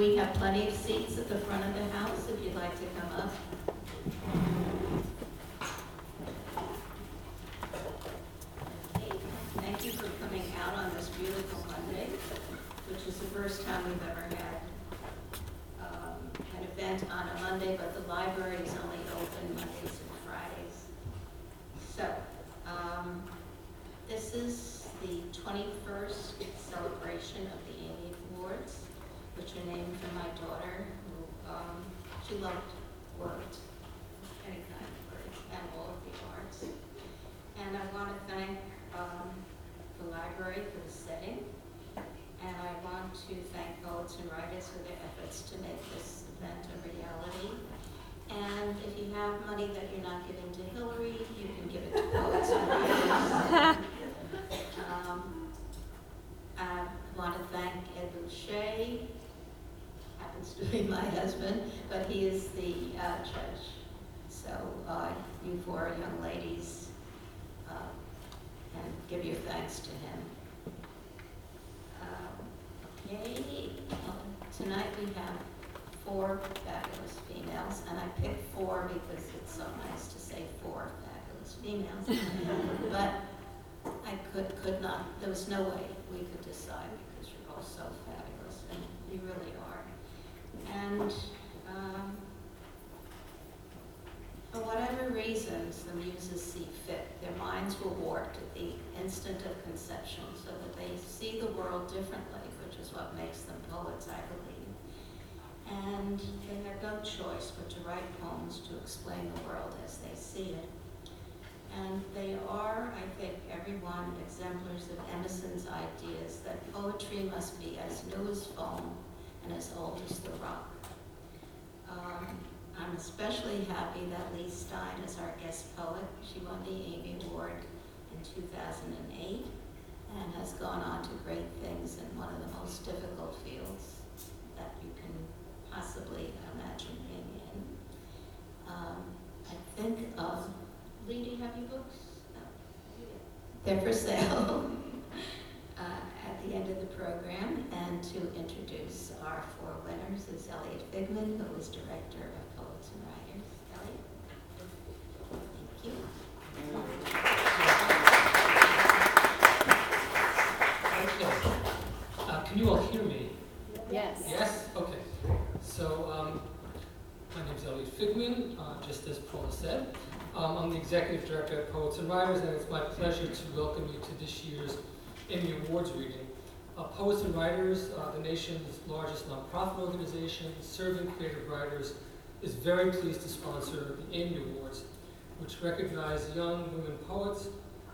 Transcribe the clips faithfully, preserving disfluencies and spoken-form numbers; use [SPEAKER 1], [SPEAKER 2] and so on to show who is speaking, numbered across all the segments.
[SPEAKER 1] we have plenty of seats at the front of the house if you'd like to come up. Okay, thank you for coming out on this beautiful Monday, which is the first time we've ever had um, an event on a Monday, but the library is only open Mondays and Fridays. So, um, this is the twenty-first celebration of the Amy Awards, which are named for my daughter, who um, she loved words, any kind of words, and all of the arts. And I want to thank um, the library for the setting, and I want to thank Poets and Writers for their efforts to make this event a reality. And if you have money that you're not giving to Hillary, you can give it to Poets and Writers. um, I want to thank Ed Boucher, happens to be my husband, but he is the uh, judge. So uh, you four young ladies, uh, and give your thanks to him. Uh, okay, well, tonight we have four fabulous females, and I picked four because it's so nice to say four fabulous females. But I could could not, there was no way we could decide because you're all so fabulous, and you really are. And um, for whatever reasons the muses see fit, their minds were warped at the instant of conception so that they see the world differently, which is what makes them poets, I believe. And they had no choice but to write poems to explain the world as they see it. And they are, I think, everyone exemplars of Emerson's ideas that poetry must be as new as foam and as old as the rock. Um, I'm especially happy that Lee Stein is our guest poet. She won the Amy Award in two thousand eight and has gone on to great things in one of the most difficult fields that you can possibly imagine being in. Um, I think, um, Lee, do you have your books? No. They're for sale uh, at the end of the program. And to introduce our four winners is Elliot Figman, who is director of Poets and Writers. Elliot? Thank you.
[SPEAKER 2] Okay. Uh, can you all hear me?
[SPEAKER 3] Yes.
[SPEAKER 2] Yes? Okay. So, um, my name is Elliot Figman, uh, just as Paula said. Um, I'm the executive director at Poets and Writers, and it's my pleasure to welcome you to this year's Emmy Awards reading. Uh, Poets and Writers, uh, the nation's largest nonprofit organization serving creative writers, is very pleased to sponsor the Emmy Awards, which recognize young women poets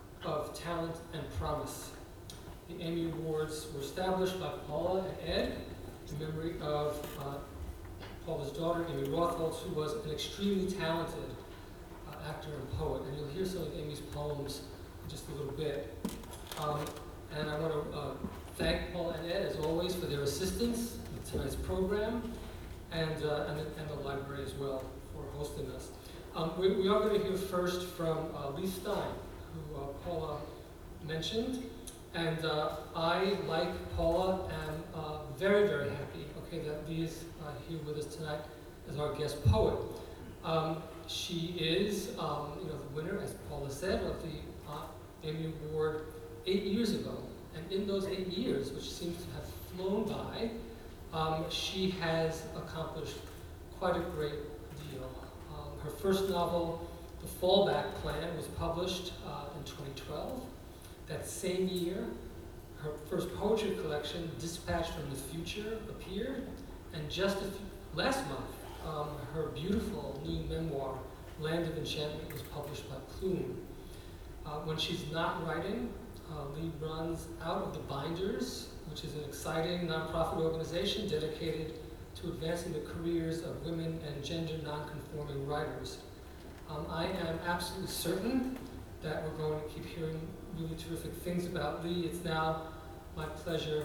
[SPEAKER 2] of talent and promise. The Emmy Awards were established by Paula and Ed in memory of uh, Paula's daughter, Amy Rothold, who was an extremely talented uh, actor and poet. And you'll hear some of Amy's poems in just a little bit. Um, and I want to uh, thank Paula and Ed, as always, for their assistance with tonight's program, and, uh, and, the, and the library as well for hosting us. Um, we, we are going to hear first from uh, Lee Stein, who uh, Paula mentioned. And uh, I, like Paula, am uh, very, very happy, okay, that Lee is uh, here with us tonight as our guest poet. Um, she is, um, you know, the winner, as Paula said, of the uh, Emmy Award eight years ago. And in those eight years, which seems to have flown by, um, she has accomplished quite a great deal. Um, her first novel, The Fallback Plan, was published uh, in twenty twelve. That same year, her first poetry collection, Dispatch from the Future, appeared, and just a few, last month, um, her beautiful new memoir, Land of Enchantment, was published by Plume. Uh, when she's not writing, uh, Lee runs Out of the Binders, which is an exciting nonprofit organization dedicated to advancing the careers of women and gender nonconforming writers. Um, I am absolutely certain that we're going to keep hearing really terrific things about Lee. It's now my pleasure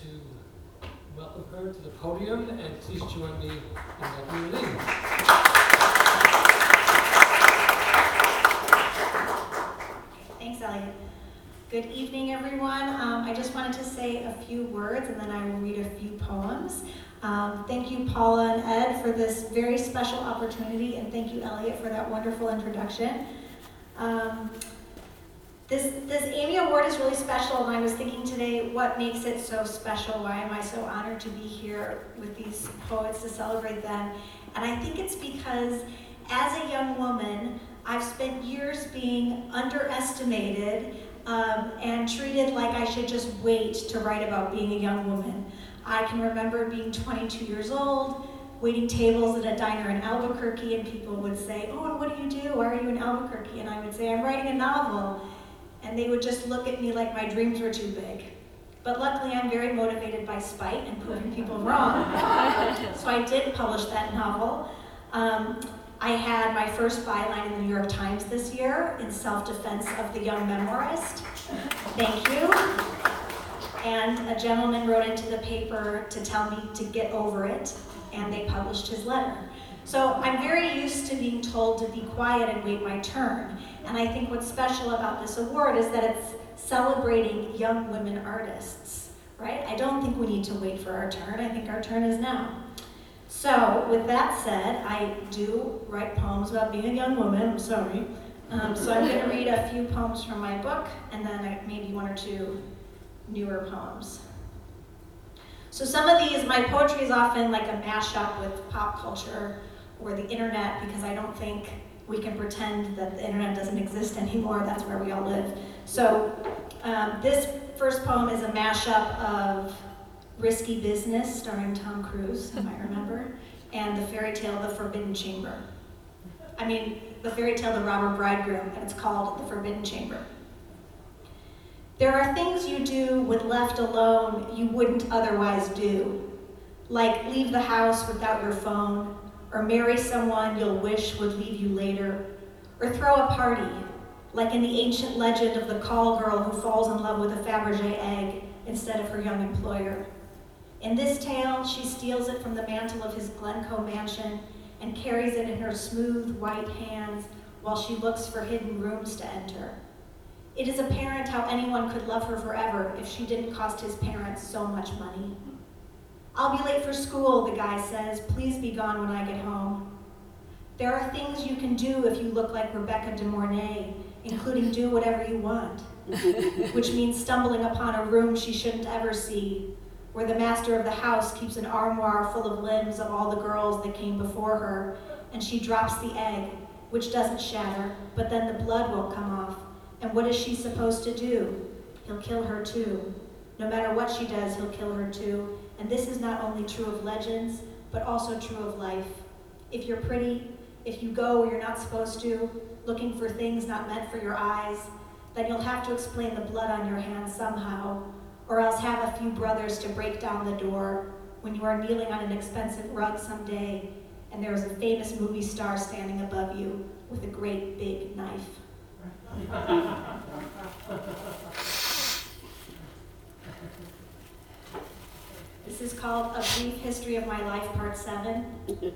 [SPEAKER 2] to welcome her to the podium, and please join me in welcoming Lee.
[SPEAKER 4] Thanks, Elliot. Good evening, everyone. Um, I just wanted to say a few words, and then I will read a few poems. Um, thank you, Paula and Ed, for this very special opportunity, and thank you, Elliot, for that wonderful introduction. Um, this, this Amy Award is really special, and I was thinking today, what makes it so special? Why am I so honored to be here with these poets to celebrate them? And I think it's because as a young woman, I've spent years being underestimated um, and treated like I should just wait to write about being a young woman. I can remember being twenty-two years old, waiting tables at a diner in Albuquerque, and people would say, "Oh, and what do you do? Why are you in Albuquerque?" And I would say, "I'm writing a novel." And they would just look at me like my dreams were too big. But luckily, I'm very motivated by spite and proving people wrong. So I did publish that novel. Um, I had my first byline in the New York Times this year in self-defense of the young memoirist. Thank you. And a gentleman wrote into the paper to tell me to get over it, and they published his letter. So I'm very used to being told to be quiet and wait my turn. And I think what's special about this award is that it's celebrating young women artists, right? I don't think we need to wait for our turn. I think our turn is now. So with that said, I do write poems about being a young woman, I'm sorry. Um, so I'm gonna read a few poems from my book, and then I, maybe one or two newer poems. So some of these, my poetry is often like a mashup with pop culture or the internet, because I don't think we can pretend that the internet doesn't exist anymore. That's where we all live. So um, this first poem is a mashup of Risky Business, starring Tom Cruise, you might remember, and the fairy tale The Forbidden Chamber. I mean, the fairy tale The Robber Bridegroom, and it's called The Forbidden Chamber. There are things you do when left alone you wouldn't otherwise do, like leave the house without your phone, or marry someone you'll wish would leave you later, or throw a party, like in the ancient legend of the call girl who falls in love with a Fabergé egg instead of her young employer. In this tale, she steals it from the mantle of his Glencoe mansion and carries it in her smooth, white hands while she looks for hidden rooms to enter. It is apparent how anyone could love her forever if she didn't cost his parents so much money. I'll be late for school, the guy says. Please be gone when I get home. There are things you can do if you look like Rebecca de Mornay, including do whatever you want, which means stumbling upon a room she shouldn't ever see, where the master of the house keeps an armoire full of limbs of all the girls that came before her, and she drops the egg, which doesn't shatter, but then the blood won't come off. And what is she supposed to do? He'll kill her too. No matter what she does, he'll kill her too. And this is not only true of legends, but also true of life. If you're pretty, if you go where you're not supposed to, looking for things not meant for your eyes, then you'll have to explain the blood on your hands somehow, or else have a few brothers to break down the door when you are kneeling on an expensive rug someday, and there is a famous movie star standing above you with a great big knife. This is called A Brief History of My Life, Part seven.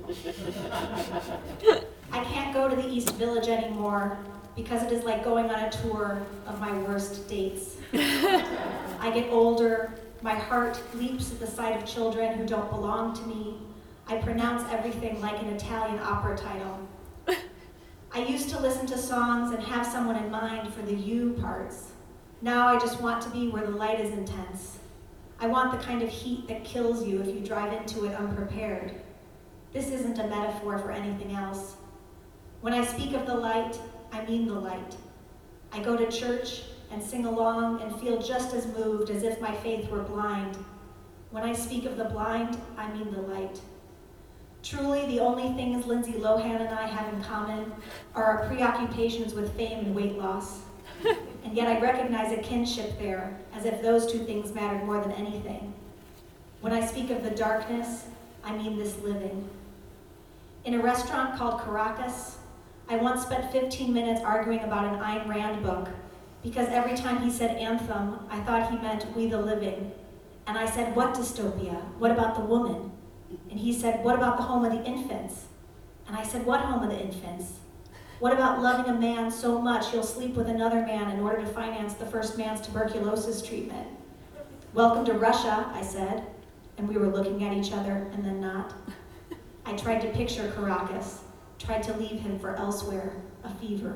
[SPEAKER 4] I can't go to the East Village anymore because it is like going on a tour of my worst dates. I get older, my heart leaps at the sight of children who don't belong to me. I pronounce everything like an Italian opera title. I used to listen to songs and have someone in mind for the you parts. Now I just want to be where the light is intense. I want the kind of heat that kills you if you drive into it unprepared. This isn't a metaphor for anything else. When I speak of the light, I mean the light. I go to church and sing along and feel just as moved as if my faith were blind. When I speak of the blind, I mean the light. Truly, the only things Lindsay Lohan and I have in common are our preoccupations with fame and weight loss. And yet I recognize a kinship there, as if those two things mattered more than anything. When I speak of the darkness, I mean this living. In a restaurant called Caracas, I once spent fifteen minutes arguing about an Ayn Rand book, because every time he said anthem, I thought he meant we the living. And I said, what dystopia? What about the woman? And he said, what about the home of the infants? And I said, what home of the infants? What about loving a man so much you'll sleep with another man in order to finance the first man's tuberculosis treatment? Welcome to Russia, I said. and we were looking at each other and then not. I tried to picture Caracas, tried to leave him for elsewhere, a fever.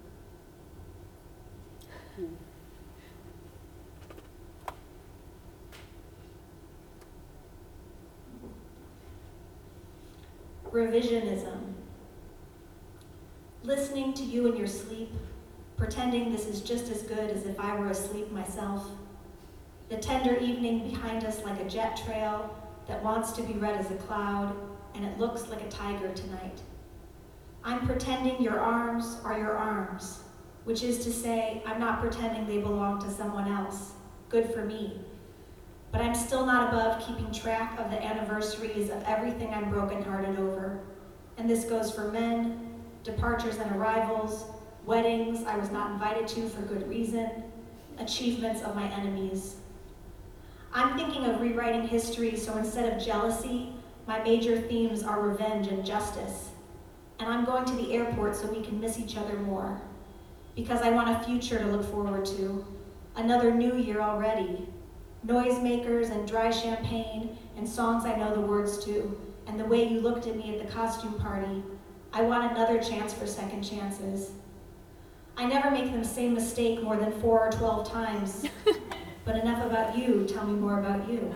[SPEAKER 4] Revisionism. Listening to you in your sleep, pretending this is just as good as if I were asleep myself. The tender evening behind us like a jet trail that wants to be read as a cloud, and it looks like a tiger tonight. I'm pretending your arms are your arms, which is to say, I'm not pretending they belong to someone else. Good for me. But I'm still not above keeping track of the anniversaries of everything I'm brokenhearted over. And this goes for men, departures and arrivals, weddings I was not invited to for good reason, achievements of my enemies. I'm thinking of rewriting history, so instead of jealousy, my major themes are revenge and justice. And I'm going to the airport so we can miss each other more. Because I want a future to look forward to. Another new year already. Noisemakers and dry champagne and songs I know the words to, and the way you looked at me at the costume party. I want another chance for second chances. I never make the same mistake more than four or twelve times. But enough about you, tell me more about you.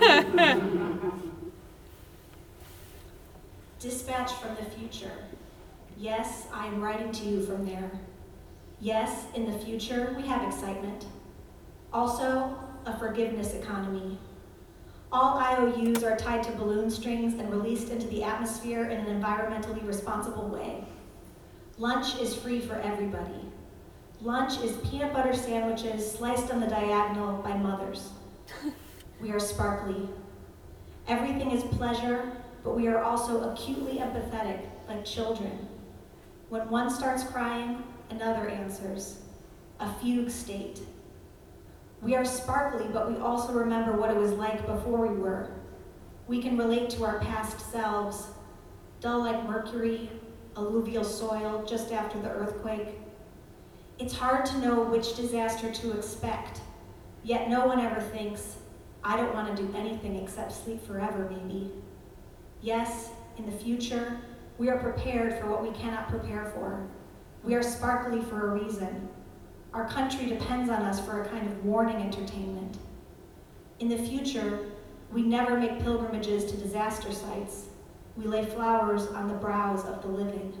[SPEAKER 4] Dispatch from the future. Yes, I am writing to you from there. Yes, in the future, we have excitement. Also, a forgiveness economy. All I O Us are tied to balloon strings and released into the atmosphere in an environmentally responsible way. Lunch is free for everybody. Lunch is peanut butter sandwiches sliced on the diagonal by mothers. We are sparkly. Everything is pleasure, but we are also acutely empathetic, like children. When one starts crying, another answers. A fugue state. We are sparkly, but we also remember what it was like before we were. We can relate to our past selves, dull like mercury, alluvial soil just after the earthquake. It's hard to know which disaster to expect, yet no one ever thinks, I don't want to do anything except sleep forever, maybe. Yes, in the future, we are prepared for what we cannot prepare for. We are sparkly for a reason. Our country depends on us for a kind of warning entertainment. In the future, we never make pilgrimages to disaster sites. We lay flowers on the brows of the living.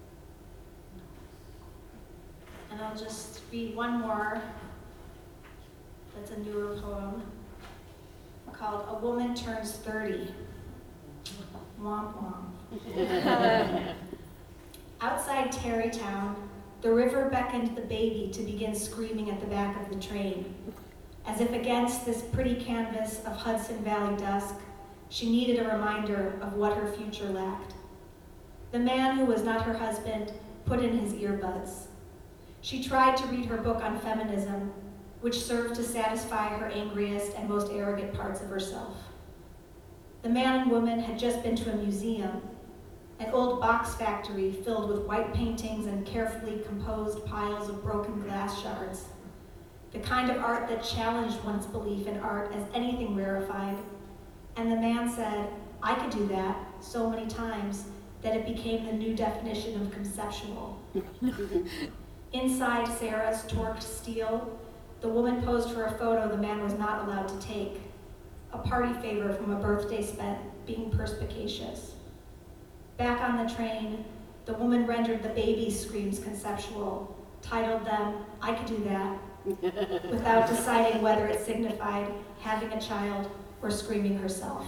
[SPEAKER 4] And I'll just read one more. That's a newer poem called A Woman Turns thirty. Womp womp. Outside Tarrytown, the river beckoned the baby to begin screaming at the back of the train. As if against this pretty canvas of Hudson Valley dusk, she needed a reminder of what her future lacked. The man who was not her husband put in his earbuds. She tried to read her book on feminism, which served to satisfy her angriest and most arrogant parts of herself. The man and woman had just been to a museum, an old box factory filled with white paintings and carefully composed piles of broken glass shards. The kind of art that challenged one's belief in art as anything rarefied. And the man said, I could do that so many times that it became the new definition of conceptual. Inside Sarah's torqued steel, the woman posed for a photo the man was not allowed to take, a party favor from a birthday spent being perspicacious. Back on the train, the woman rendered the baby screams conceptual, titled them, I Could Do That, without deciding whether it signified having a child or screaming herself.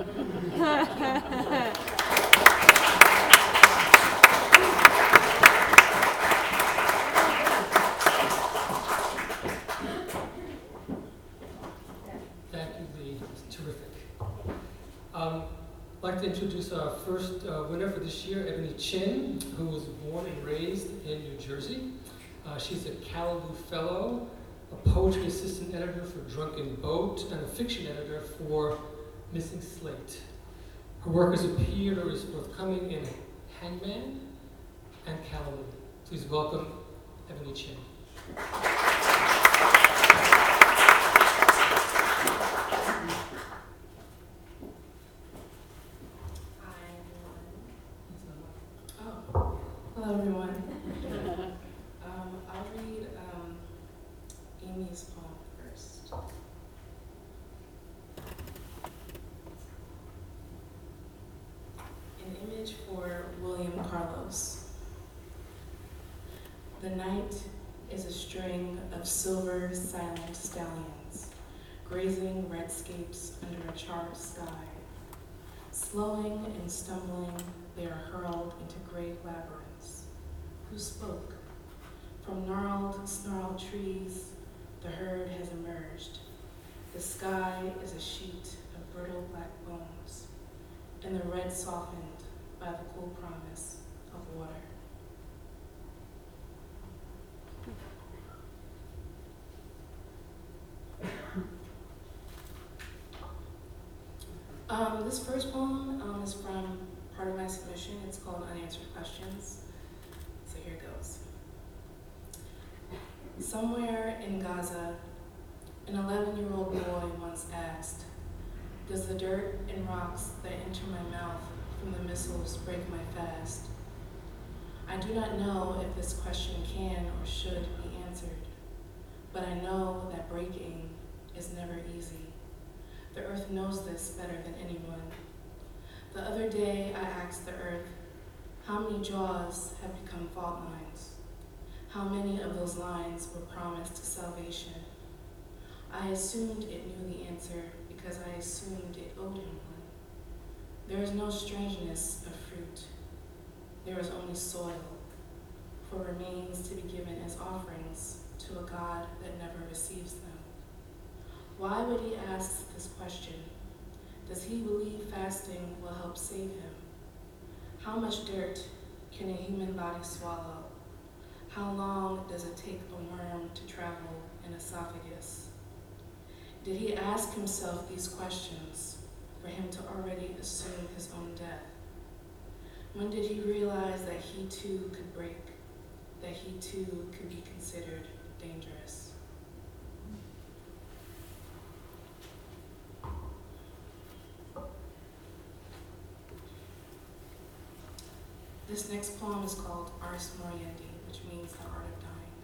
[SPEAKER 2] Thank you, Lee. It's terrific. Um, I'd like to introduce our first uh, winner for this year, Ebony Chin, who was born and raised in New Jersey. Uh, she's a Calaboo Fellow, a poetry assistant editor for Drunken Boat, and a fiction editor for Missing Slate. Her work has appeared or is forthcoming in Hangman and Calaboo. Please welcome Ebony Chin.
[SPEAKER 3] Um, I'll read um, Amy's poem first. An image for William Carlos. The night is a string of silver silent stallions, grazing redscapes under a charred sky. Slowing and stumbling, they are hurled into gray labyrinths. Who spoke? From gnarled, snarled trees, the herd has emerged. The sky is a sheet of brittle black bones, and the red softened by the cool promise of water. Um, this first poem um, is from part of my submission. It's called Unanswered Questions. So here it goes. Somewhere in Gaza, an eleven-year-old boy once asked, "Does the dirt and rocks that enter my mouth from the missiles break my fast?" I do not know if this question can or should be answered, but I know that breaking is never easy. The earth knows this better than anyone. The other day, I asked the earth, how many jaws have become fault lines? How many of those lines were promised to salvation? I assumed it knew the answer because I assumed it owed him one. There is no strangeness of fruit. There is only soil, for remains to be given as offerings to a God that never receives them. Why would he ask this question? Does he believe fasting will help save him? How much dirt can a human body swallow? How long does it take a worm to travel an esophagus? Did he ask himself these questions for him to already assume his own death? When did he realize that he too could break, that he too could be considered dangerous? This next poem is called Ars Moriendi, which means the art of dying.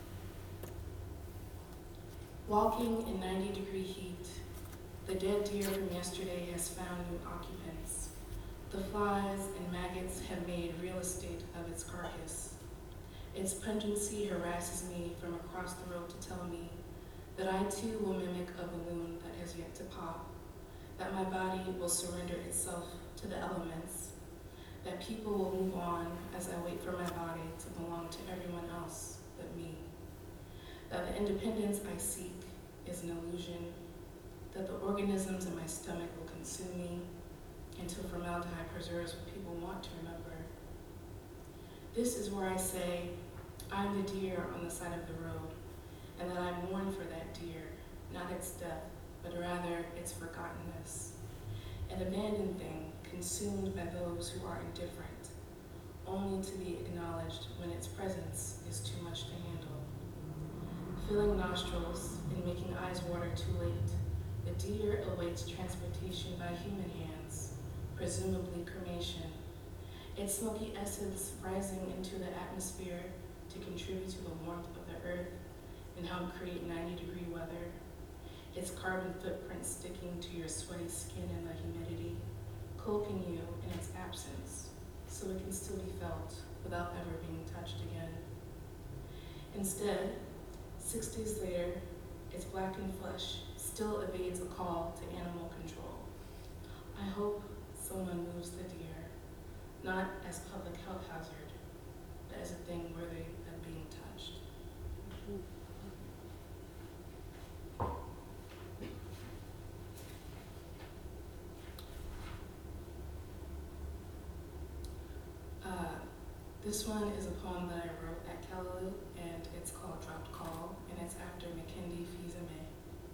[SPEAKER 3] Walking in ninety degree heat, the dead deer from yesterday has found new occupants. The flies and maggots have made real estate of its carcass. Its pungency harasses me from across the road to tell me that I too will mimic a balloon that has yet to pop, that my body will surrender itself to the elements, that people will move on as I wait for my body to belong to everyone else but me, that the independence I seek is an illusion, that the organisms in my stomach will consume me until formaldehyde preserves what people want to remember. This is where I say, I'm the deer on the side of the road, and that I mourn for that deer, not its death, but rather its forgottenness, an abandoned thing consumed by those who are indifferent, only to be acknowledged when its presence is too much to handle. Filling nostrils and making eyes water too late, the deer awaits transportation by human hands, presumably cremation, its smoky essence rising into the atmosphere to contribute to the warmth of the earth and help create ninety degree weather, its carbon footprint sticking to your sweaty skin in the humidity, cloaking you in its absence so it can still be felt without ever being touched again. Instead, six days later, its blackened flesh still evades a call to animal control. I hope someone moves the deer, not as public health hazard, but as a thing worthy of being touched. Uh, this one is a poem that I wrote at Callaloo, and it's called Dropped Call, and it's after Mackendy Fils-Aimé.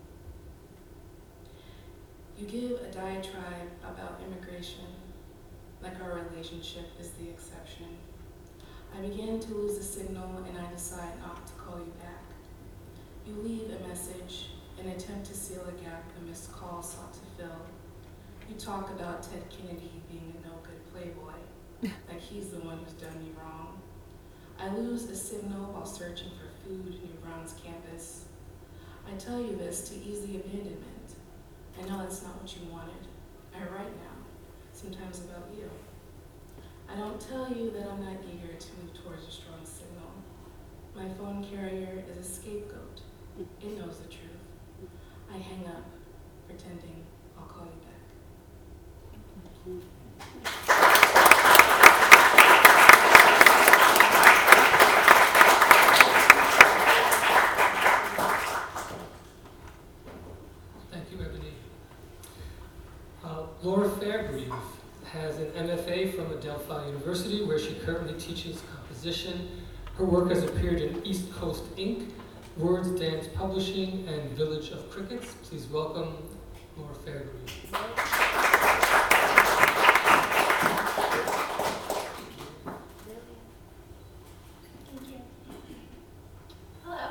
[SPEAKER 3] You give a diatribe about immigration, like our relationship is the exception. I begin to lose the signal and I decide not to call you back. You leave a message, an attempt to seal a gap a missed call sought to fill. You talk about Ted Kennedy being a no-good playboy, like he's the one who's done you wrong. I lose a signal while searching for food near Brown's campus. I tell you this to ease the abandonment. I know that's not what you wanted. I write now, sometimes about you. I don't tell you that I'm not eager to move towards a strong signal. My phone carrier is a scapegoat. It knows the truth. I hang up, pretending I'll call you back.
[SPEAKER 2] Thank you, Ebony. Uh, Laura Fairgrieve has an M F A from Adelphi University, where she currently teaches composition. Her work has appeared in East Coast Incorporated, Words Dance Publishing, and Village of Crickets. Please welcome Laura Fairgrieve.
[SPEAKER 5] Thank you. Hello.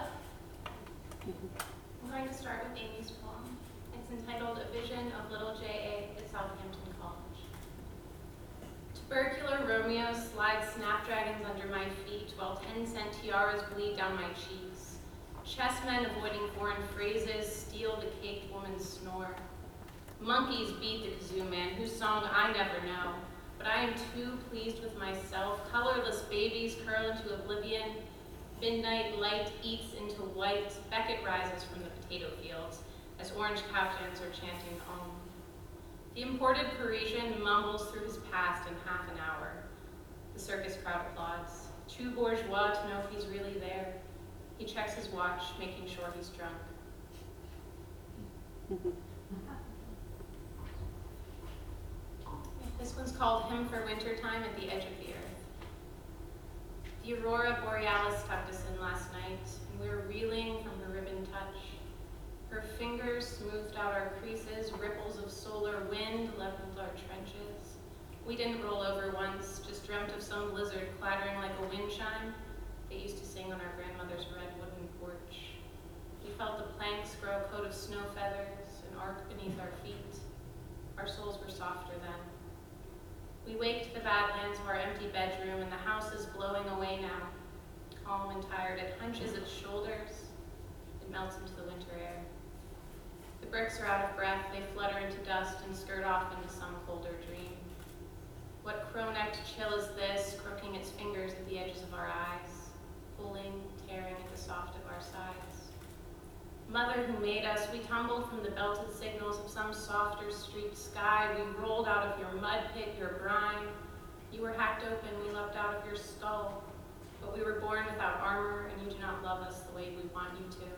[SPEAKER 5] I'm going to start with Amy's poem. It's entitled A Vision of Little J A at Southampton College. Tubercular Romeo slides snapdragons under my feet while ten-cent tiaras bleed down my cheeks. Chessmen avoiding foreign phrases steal the caked woman's snore. Monkeys beat the kazoo man, whose song I never know, but I am too pleased with myself. Colorless babies curl into oblivion. Midnight light eats into white. Beckett rises from the potato fields as orange captains are chanting Om. The imported Parisian mumbles through his past in half an hour. The circus crowd applauds. Too bourgeois to know if he's really there. He checks his watch, making sure he's drunk. This one's called Hymn for Wintertime at the Edge of the Earth. The Aurora Borealis tucked us in last night, and we were reeling from her ribbon touch. Her fingers smoothed out our creases, ripples of solar wind leveled our trenches. We didn't roll over once, just dreamt of some blizzard clattering like a wind chime they used to sing on our grandmother's red wooden porch. We felt the planks grow a coat of snow feathers and arc beneath our feet. Our souls were softer then. We waked the Badlands of our empty bedroom, and the house is blowing away now. Calm and tired, it hunches its shoulders. It melts into the winter air. The bricks are out of breath, they flutter into dust and skirt off into some colder dream. What crow-necked chill is this, crooking its fingers at the edges of our eyes, pulling, tearing at the soft of our sides? Mother who made us, we tumbled from the belted signals of some softer streaked sky. We rolled out of your mud pit, your brine. You were hacked open, we leapt out of your skull. But we were born without armor, and you do not love us the way we want you to.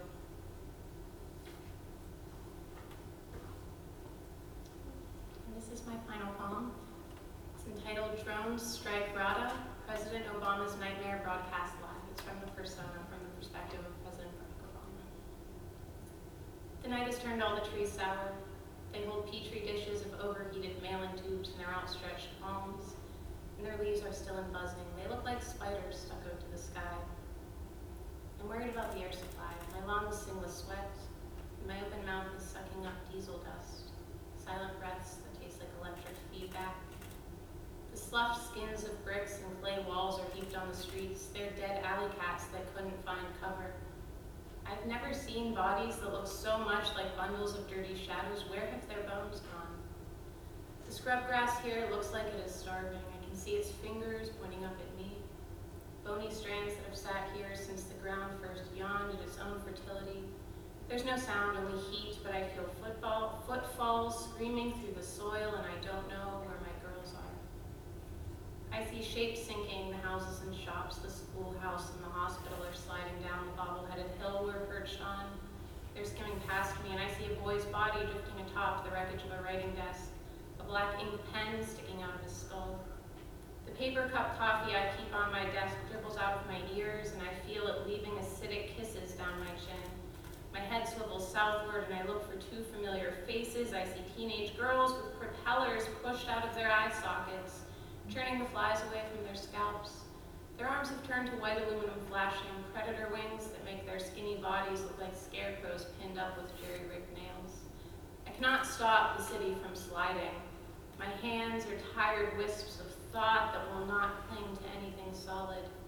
[SPEAKER 5] And this is my final poem. It's entitled Drones Strike Rada, President Obama's Nightmare Broadcast Live. It's from the persona, from the perspective of President Obama. The night has turned all the trees sour. They hold petri dishes of overheated mail-in tubes in their outstretched palms, and their leaves are still in buzzing. They look like spiders stuck out to the sky. I'm worried about the air supply. My lungs sing with sweat, and my open mouth is sucking up diesel dust, silent breaths that taste like electric feedback. The sloughed skins of bricks and clay walls are heaped on the streets. They're dead alley cats that couldn't find cover. I've never seen bodies that look so much like bundles of dirty shadows. Where have their bones gone? The scrub grass here looks like it is starving. I can see its fingers pointing up at me. Bony strands that have sat here since the ground first yawned at its own fertility. There's no sound, only heat, but I feel football, footfalls screaming through the soil, and I don't know where my girls are. I see shapes sinking, the houses and shops, the schoolhouse and the hospital are sliding down the bobble-headed hill we're perched on. They're skimming past me, and I see a boy's body drifting atop the wreckage of a writing desk, a black ink pen sticking out of his skull. The paper cup coffee I keep on my desk dribbles out of my ears, and I feel it leaving acidic kisses down my chin. My head swivels southward, and I look for two familiar faces. I see teenage girls with propellers pushed out of their eye sockets, churning the flies away from their scalps. Their arms have turned to white aluminum flashing, predator wings that make their skinny bodies look like scarecrows pinned up with jerry-rigged nails. I cannot stop the city from sliding. My hands are tired wisps of thought that will not cling to anything solid.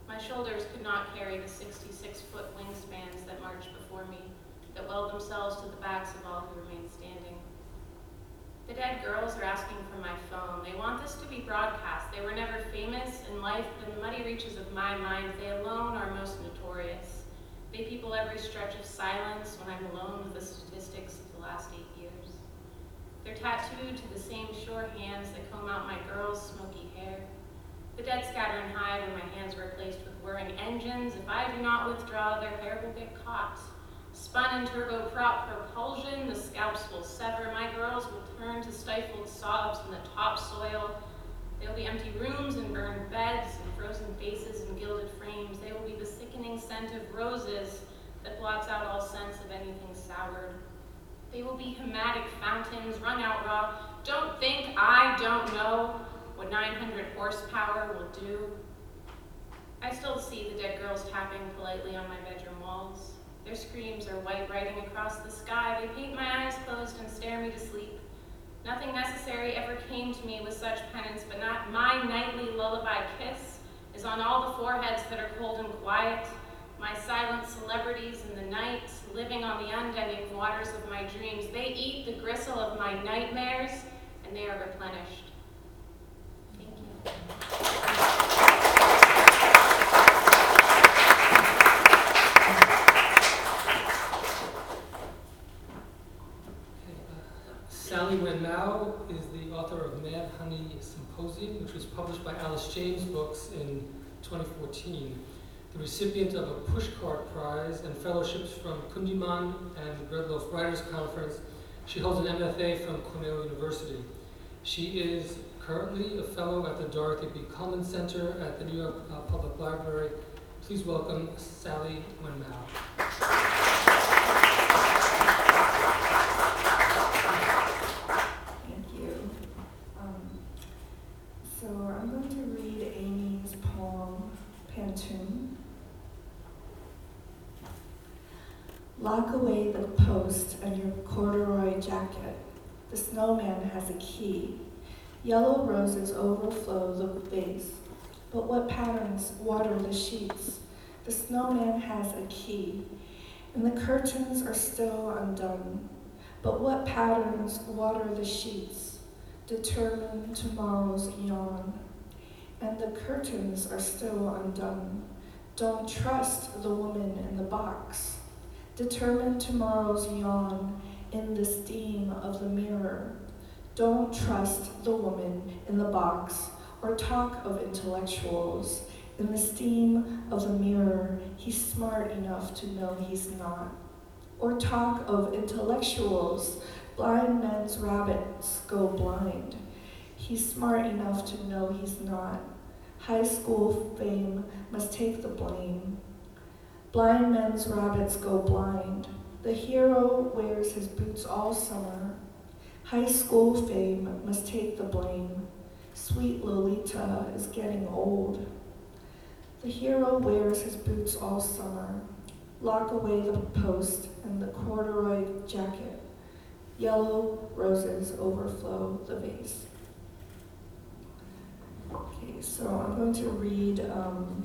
[SPEAKER 5] My shoulders could not carry the sixty-six-foot wingspans that marched before me, that weld themselves to the backs of all who remained standing. The dead girls are asking for my phone. They want this to be broadcast. They were never famous in life, but in the muddy reaches of my mind, they alone are most notorious. They people every stretch of silence when I'm alone with the statistics of the last eight years. They're tattooed to the same sure hands that comb out my girls' smoky hair. The dead scatter and hide when my hands are replaced with whirring engines. If I do not withdraw, their hair will get caught. Spun in turboprop propulsion, the scalps will sever. My girls will turn to stifled sobs in the topsoil. There will be empty rooms and burned beds and frozen faces and gilded frames. They will be the sickening scent of roses that blots out all sense of anything soured. They will be hematic fountains wrung out raw. Don't think I don't know what nine hundred horsepower will do. I still see the dead girls tapping politely on my bedroom walls. Their screams are white writing across the sky. They paint my eyes closed and stare me to sleep. Nothing necessary ever came to me with such penance, but not my nightly lullaby kiss is on all the foreheads that are cold and quiet. My silent celebrities in the night, living on the unending waters of my dreams. They eat the gristle of my nightmares, and they are replenished. Thank you.
[SPEAKER 2] Sally Wen Mao is the author of Mad Honey Symposium, which was published by Alice James Books in twenty fourteen. The recipient of a Pushcart Prize and fellowships from Kundiman and the Red Loaf Writers Conference, she holds an M F A from Cornell University. She is currently a fellow at the Dorothy B. Cullman Center at the New York uh, Public Library. Please welcome Sally Wen Mao.
[SPEAKER 6] So I'm going to read Amy's poem, Pantoum. Lock away the post and your corduroy jacket. The snowman has a key. Yellow roses overflow the vase. But what patterns water the sheets? The snowman has a key. And the curtains are still undone. But what patterns water the sheets? Determine tomorrow's yawn. And the curtains are still undone. Don't trust the woman in the box. Determine tomorrow's yawn in the steam of the mirror. Don't trust the woman in the box, or talk of intellectuals. In the steam of the mirror, he's smart enough to know he's not. Or talk of intellectuals. Blind men's rabbits go blind. He's smart enough to know he's not. High school fame must take the blame. Blind men's rabbits go blind. The hero wears his boots all summer. High school fame must take the blame. Sweet Lolita is getting old. The hero wears his boots all summer. Lock away the post and the corduroy jacket. Yellow roses overflow the vase. Okay, so I'm going to read um,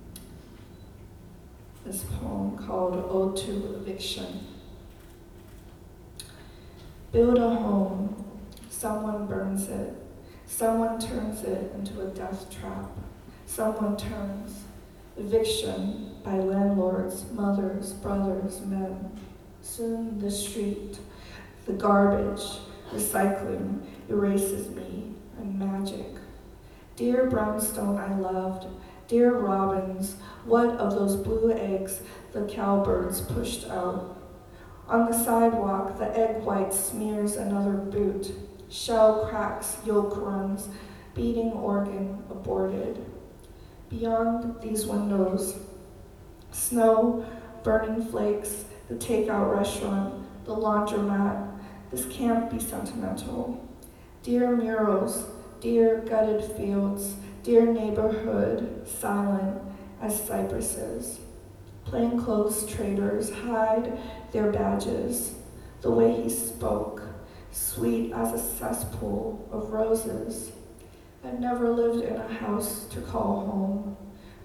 [SPEAKER 6] this poem called Ode to Eviction. Build a home, someone burns it, someone turns it into a death trap, someone turns. Eviction by landlords, mothers, brothers, men. Soon the street, the garbage, recycling erases me and magic. Dear brownstone I loved, dear robins, what of those blue eggs the cowbirds pushed out? On the sidewalk, the egg white smears another boot. Shell cracks, yolk runs, beating organ aborted. Beyond these windows, snow, burning flakes, the takeout restaurant, the laundromat. This can't be sentimental. Dear murals, dear gutted fields, dear neighborhood, silent as cypresses. Plainclothes traders hide their badges. The way he spoke, sweet as a cesspool of roses. I've never lived in a house to call home.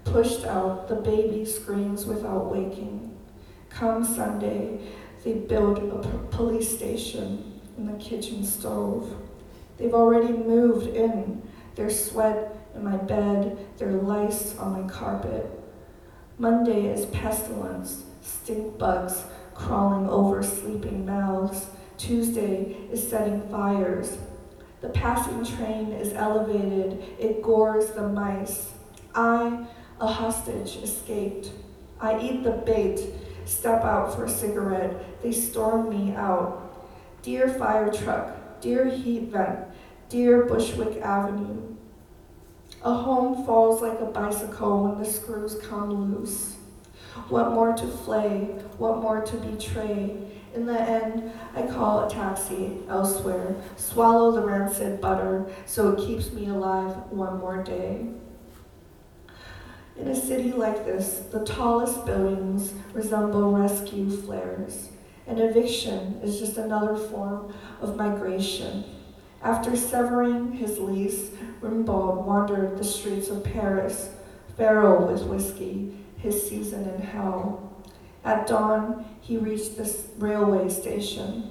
[SPEAKER 6] Pushed out, the baby screams without waking. Come Sunday, they build a p- police station in the kitchen stove. They've already moved in, their sweat in my bed, their lice on my carpet. Monday is pestilence, stink bugs crawling over sleeping mouths. Tuesday is setting fires. The passing train is elevated, it gores the mice. I, a hostage, escaped. I eat the bait, step out for a cigarette, they storm me out. Dear fire truck, dear heat vent, dear Bushwick Avenue. A home falls like a bicycle when the screws come loose. What more to flay, what more to betray? In the end, I call a taxi elsewhere, swallow the rancid butter so it keeps me alive one more day. In a city like this, the tallest buildings resemble rescue flares. An eviction is just another form of migration. After severing his lease, Rimbaud wandered the streets of Paris, feral with whiskey, his season in hell. At dawn, he reached this railway station.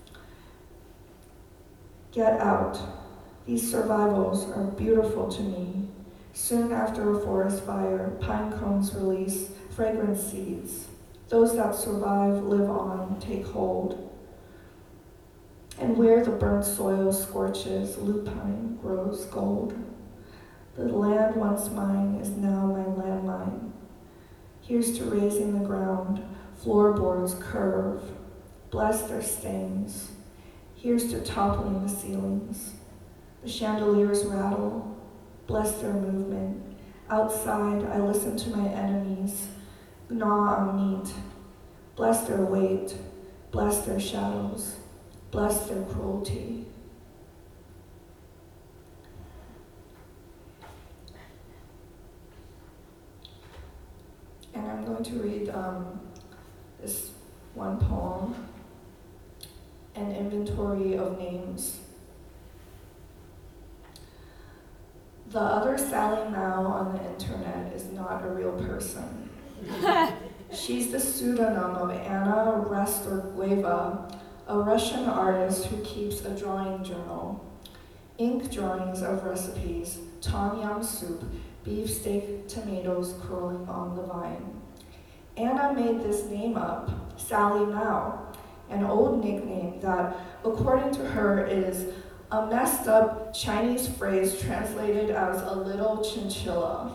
[SPEAKER 6] Get out. These survivals are beautiful to me. Soon after a forest fire, pine cones release fragrant seeds. Those that survive live on, take hold. And where the burnt soil scorches, lupine grows gold. The land once mine is now my landmine. Here's to raising the ground, floorboards curve, bless their stains. Here's to toppling the ceilings. The chandeliers rattle, bless their movement. Outside, I listen to my enemies, gnaw on meat. Bless their weight, bless their shadows, bless their cruelty. And I'm going to read um, this one poem, An Inventory of Names. The other Sally Mao on the internet is not a real person. She's the pseudonym of Anna Rastorgueva, a Russian artist who keeps a drawing journal. Ink drawings of recipes, tom yum soup, beefsteak, tomatoes curling on the vine. Anna made this name up, Sally Mao, an old nickname that, according to her, is a messed up Chinese phrase translated as a little chinchilla.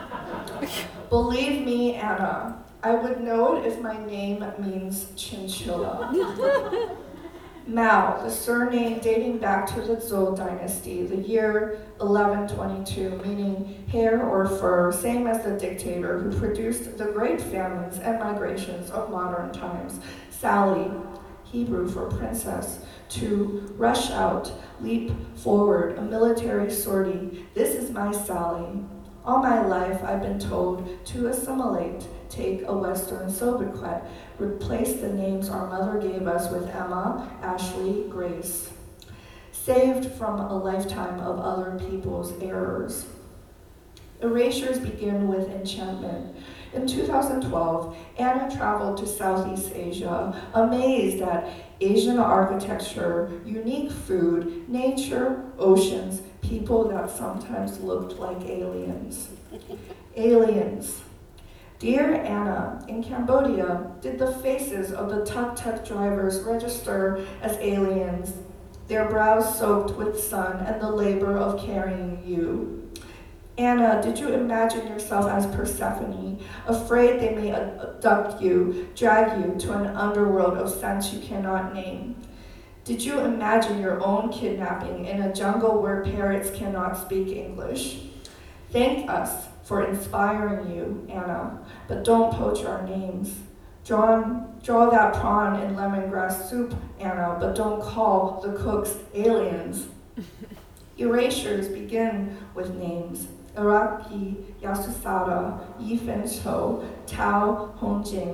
[SPEAKER 6] Believe me, Anna, I would know it if my name means chinchilla. Mao, the surname dating back to the Zhou dynasty, the year eleven twenty-two, meaning hair or fur, same as the dictator who produced the great famines and migrations of modern times. Sally, Hebrew for princess, to rush out, leap forward, a military sortie. This is my Sally. All my life I've been told to assimilate, take a Western sobriquet, replace the names our mother gave us with Emma, Ashley, Grace. Saved from a lifetime of other people's errors. Erasures begin with enchantment. In two thousand twelve, Anna traveled to Southeast Asia, amazed at Asian architecture, unique food, nature, oceans, people that sometimes looked like aliens. Aliens. Dear Anna, in Cambodia, did the faces of the tuk-tuk drivers register as aliens, their brows soaked with sun and the labor of carrying you? Anna, did you imagine yourself as Persephone, afraid they may abduct you, drag you to an underworld of scents you cannot name? Did you imagine your own kidnapping in a jungle where parrots cannot speak English? Thank us for inspiring you, Anna, but don't poach our names. Draw, draw that prawn in lemongrass soup, Anna, but don't call the cooks aliens. Erasures begin with names. Iraqi, Yasusada, Yi Fen Cho, Tao Hongjing.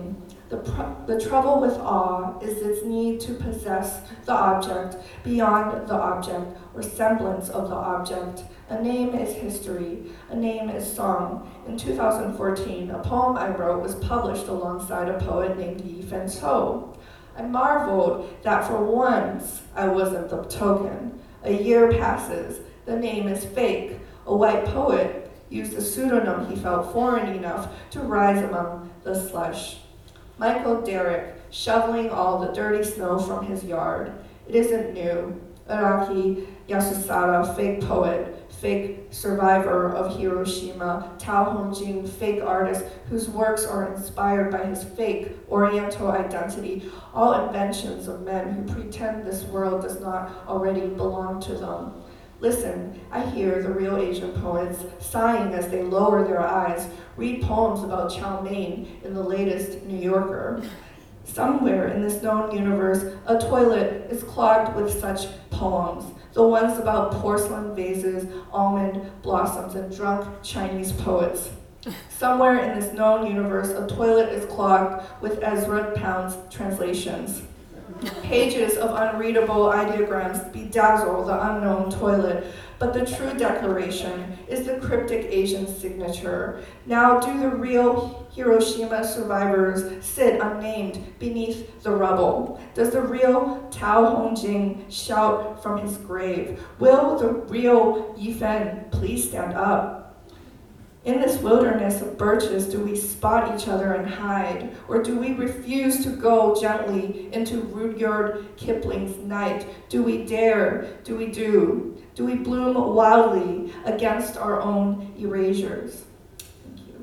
[SPEAKER 6] The, pr- the trouble with awe is its need to possess the object beyond the object or semblance of the object. A name is history. A name is song. In two thousand fourteen, a poem I wrote was published alongside a poet named Yi Fen Cho. I marveled that for once I wasn't the token. A year passes. The name is fake. A white poet used a pseudonym he felt foreign enough to rise among the slush. Michael Derrick, shoveling all the dirty snow from his yard. It isn't new. Araki Yasusada, fake poet, fake survivor of Hiroshima. Tao Hongjing, fake artist whose works are inspired by his fake Oriental identity. All inventions of men who pretend this world does not already belong to them. Listen, I hear the real Asian poets sighing as they lower their eyes, read poems about chow mein in the latest New Yorker. Somewhere in this known universe, a toilet is clogged with such poems. The ones about porcelain vases, almond blossoms, and drunk Chinese poets. Somewhere in this known universe, a toilet is clogged with Ezra Pound's translations. Pages of unreadable ideograms bedazzle the unknown toilet, but the true decoration is the cryptic Asian signature. Now do the real Hiroshima survivors sit unnamed beneath the rubble? Does the real Tao Hongjing shout from his grave? Will the real Yi Fen please stand up? In this wilderness of birches, do we spot each other and hide? Or do we refuse to go gently into Rudyard Kipling's night? Do we dare? Do we do? Do we bloom wildly against our own erasures? Thank you.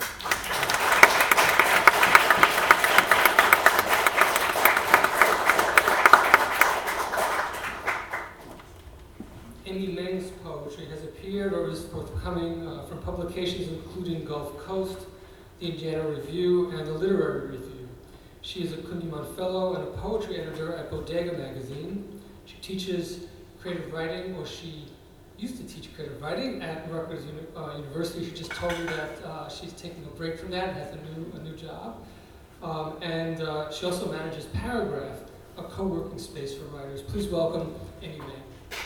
[SPEAKER 2] Amy Meng's poetry has appeared or is forthcoming uh, from publications including Gulf Coast, the Indiana Review, and the Literary Review. She is a Kundiman Fellow and a poetry editor at Bodega Magazine. She teaches creative writing, or she used to teach creative writing at Rutgers Uni- uh, University. She just told me that uh, she's taking a break from that and has a new, a new job. Um, and uh, she also manages Paragraph, a co-working space for writers. Please welcome Amy Meng.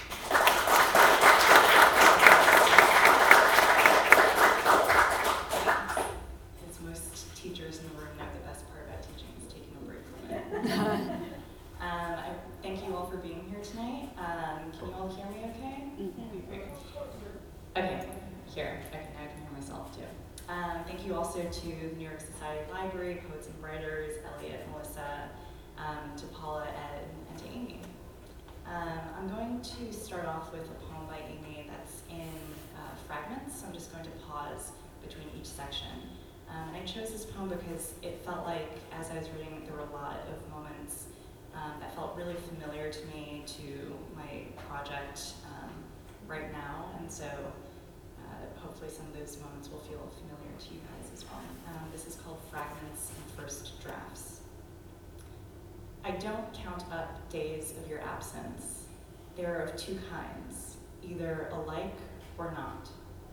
[SPEAKER 7] As most teachers in the room know, the best part about teaching is taking a break from it. um, I thank you all for being here tonight. Um, can you all hear me okay? Mm-hmm. Okay, here. Okay, now I can hear myself too. Um, thank you also to the New York Society Library, Poets and Writers, Elliot, Melissa, um, to Paula, Ed, and to Amy. Um, I'm going to start off with a poem by Amy that's in uh, fragments, so I'm just going to pause between each section. Um, and I chose this poem because it felt like, as I was reading, there were a lot of moments um, that felt really familiar to me, to my project um, right now, and so uh, hopefully some of those moments will feel familiar to you guys as well. Um, this is called Fragments and First Drafts. I don't count up days of your absence. They are of two kinds, either alike or not.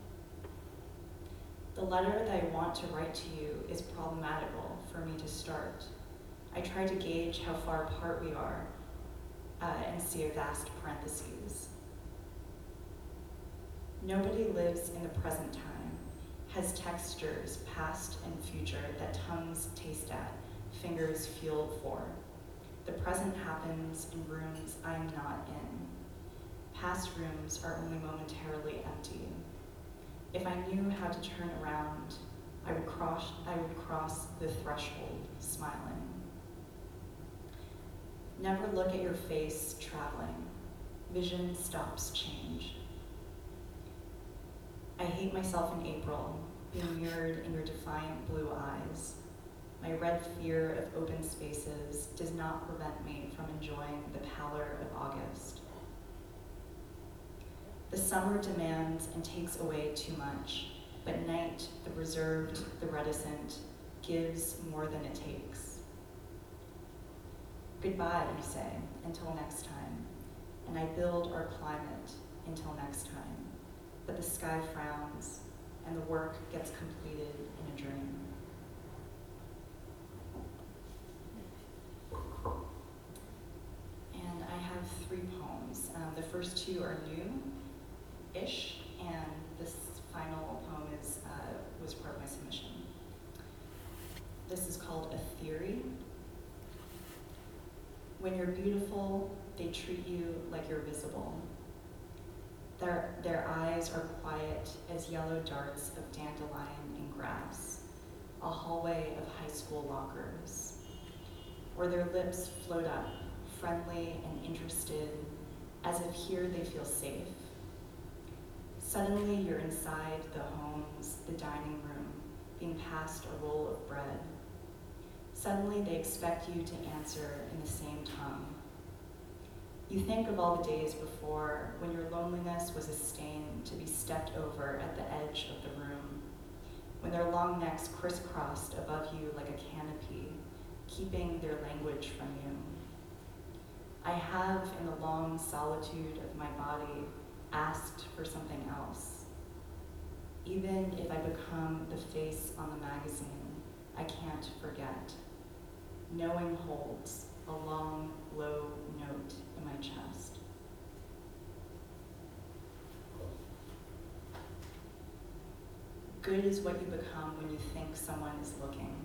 [SPEAKER 7] The letter that I want to write to you is problematical for me to start. I try to gauge how far apart we are uh, and see a vast parentheses. Nobody lives in the present time, has textures, past and future, that tongues taste at, fingers feel for. The present happens in rooms I'm not in. Past rooms are only momentarily empty. If I knew how to turn around, I would cross, I would cross the threshold, smiling. Never look at your face traveling. Vision stops change. I hate myself in April, being mirrored in your defiant blue eyes. My red fear of open spaces does not prevent me from enjoying the pallor of August. The summer demands and takes away too much, but night, the reserved, the reticent, gives more than it takes. Goodbye, you say, until next time, and I build our climate until next time, but the sky frowns, and the work gets completed in a dream. first two are new-ish, and this final poem is, uh, was part of my submission. This is called A Theory. When you're beautiful, they treat you like you're visible. Their, their eyes are quiet as yellow darts of dandelion and grass, a hallway of high school lockers. Or their lips float up, friendly and interested, as if here they feel safe. Suddenly you're inside the homes, the dining room, being passed a roll of bread. Suddenly they expect you to answer in the same tongue. You think of all the days before when your loneliness was a stain to be stepped over at the edge of the room, when their long necks crisscrossed above you like a canopy, keeping their language from you. I have, in the long solitude of my body, asked for something else. Even if I become the face on the magazine, I can't forget. Knowing holds a long, low note in my chest. Good is what you become when you think someone is looking.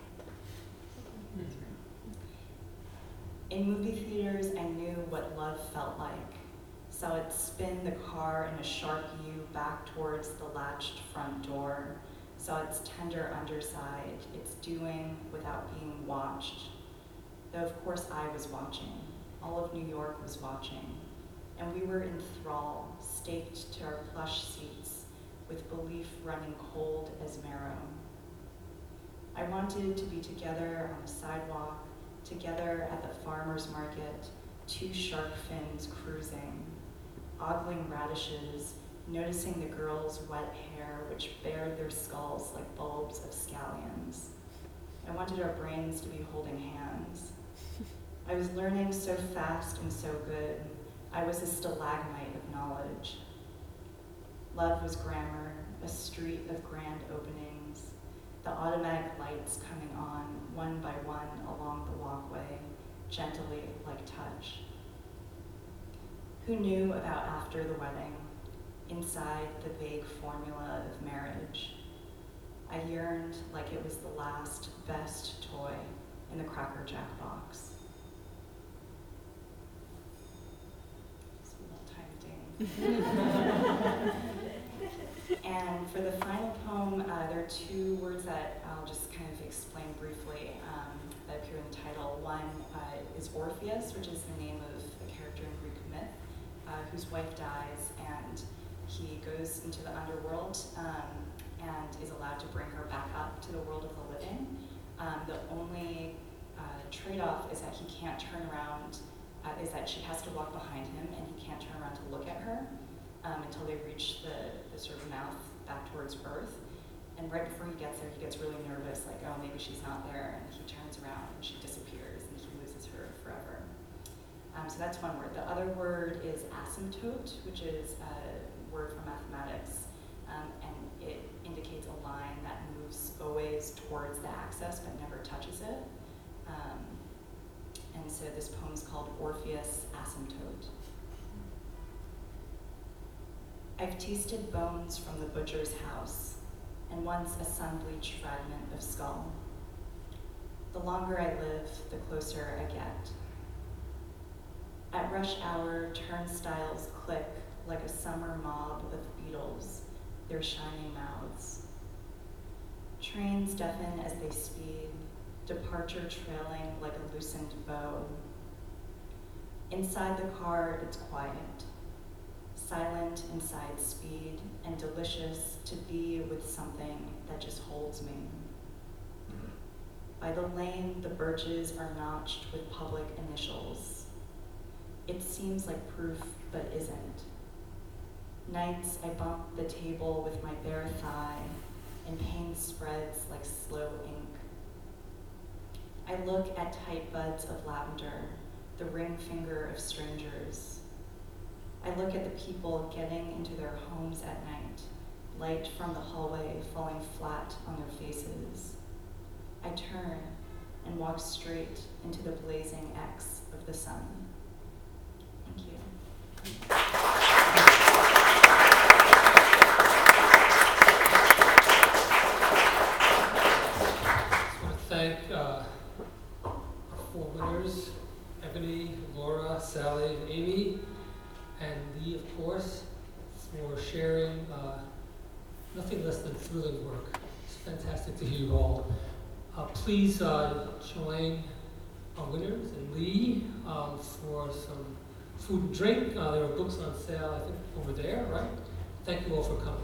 [SPEAKER 7] In movie theaters, I knew what love felt like. Saw it spin the car in a sharp U back towards the latched front door. Saw its tender underside, its doing without being watched. Though of course I was watching. All of New York was watching. And we were in thrall, staked to our plush seats, with belief running cold as marrow. I wanted to be together on the sidewalk, together at the farmer's market, two shark fins cruising, ogling radishes, noticing the girls' wet hair which bared their skulls like bulbs of scallions. I wanted our brains to be holding hands. I was learning so fast and so good. I was a stalagmite of knowledge. Love was grammar, a street of grand openings, the automatic lights coming on one by one along the walkway, gently like touch. Who knew about after the wedding, inside the vague formula of marriage? I yearned like it was the last, best toy in the Cracker Jack box. It's a little time ding. And for the final poem, uh, there are two words that I'll just kind of explain briefly um, that appear in the title. One uh, is Orpheus, which is the name of a character in Greek myth, uh, whose wife dies, and he goes into the underworld um, and is allowed to bring her back up to the world of the living. Um, the only uh, trade-off is that he can't turn around, uh, is that she has to walk behind him, and he can't turn around to look at her. Um, until they reach the, the sort of mouth back towards Earth. And right before he gets there, he gets really nervous, like, oh, maybe she's not there, and he turns around and she disappears and he loses her forever. Um, so that's one word. The other word is asymptote, which is a word from mathematics, um, and it indicates a line that moves always towards the axis but never touches it. Um, and so this poem is called Orpheus Asymptote. I've tasted bones from the butcher's house, and once a sun-bleached fragment of skull. The longer I live, the closer I get. At rush hour, turnstiles click like a summer mob of beetles, their shining mouths. Trains deafen as they speed, departure trailing like a loosened bow. Inside the car, it's quiet. Silent inside speed, and delicious to be with something that just holds me. By the lane, the birches are notched with public initials. It seems like proof, but isn't. Nights, I bump the table with my bare thigh, and pain spreads like slow ink. I look at tight buds of lavender, the ring finger of strangers. I look at the people getting into their homes at night, light from the hallway falling flat on their faces. I turn and walk straight into the blazing X of the sun. Thank you.
[SPEAKER 2] thank uh, our four winners, Ebony, Laura, Sally, and Amy, and Lee, of course, for sharing uh, nothing less than thrilling work. It's fantastic to hear you all. Uh, please uh, join our winners and Lee um, for some food and drink. Uh, there are books on sale, I think, over there, right? Thank you all for coming.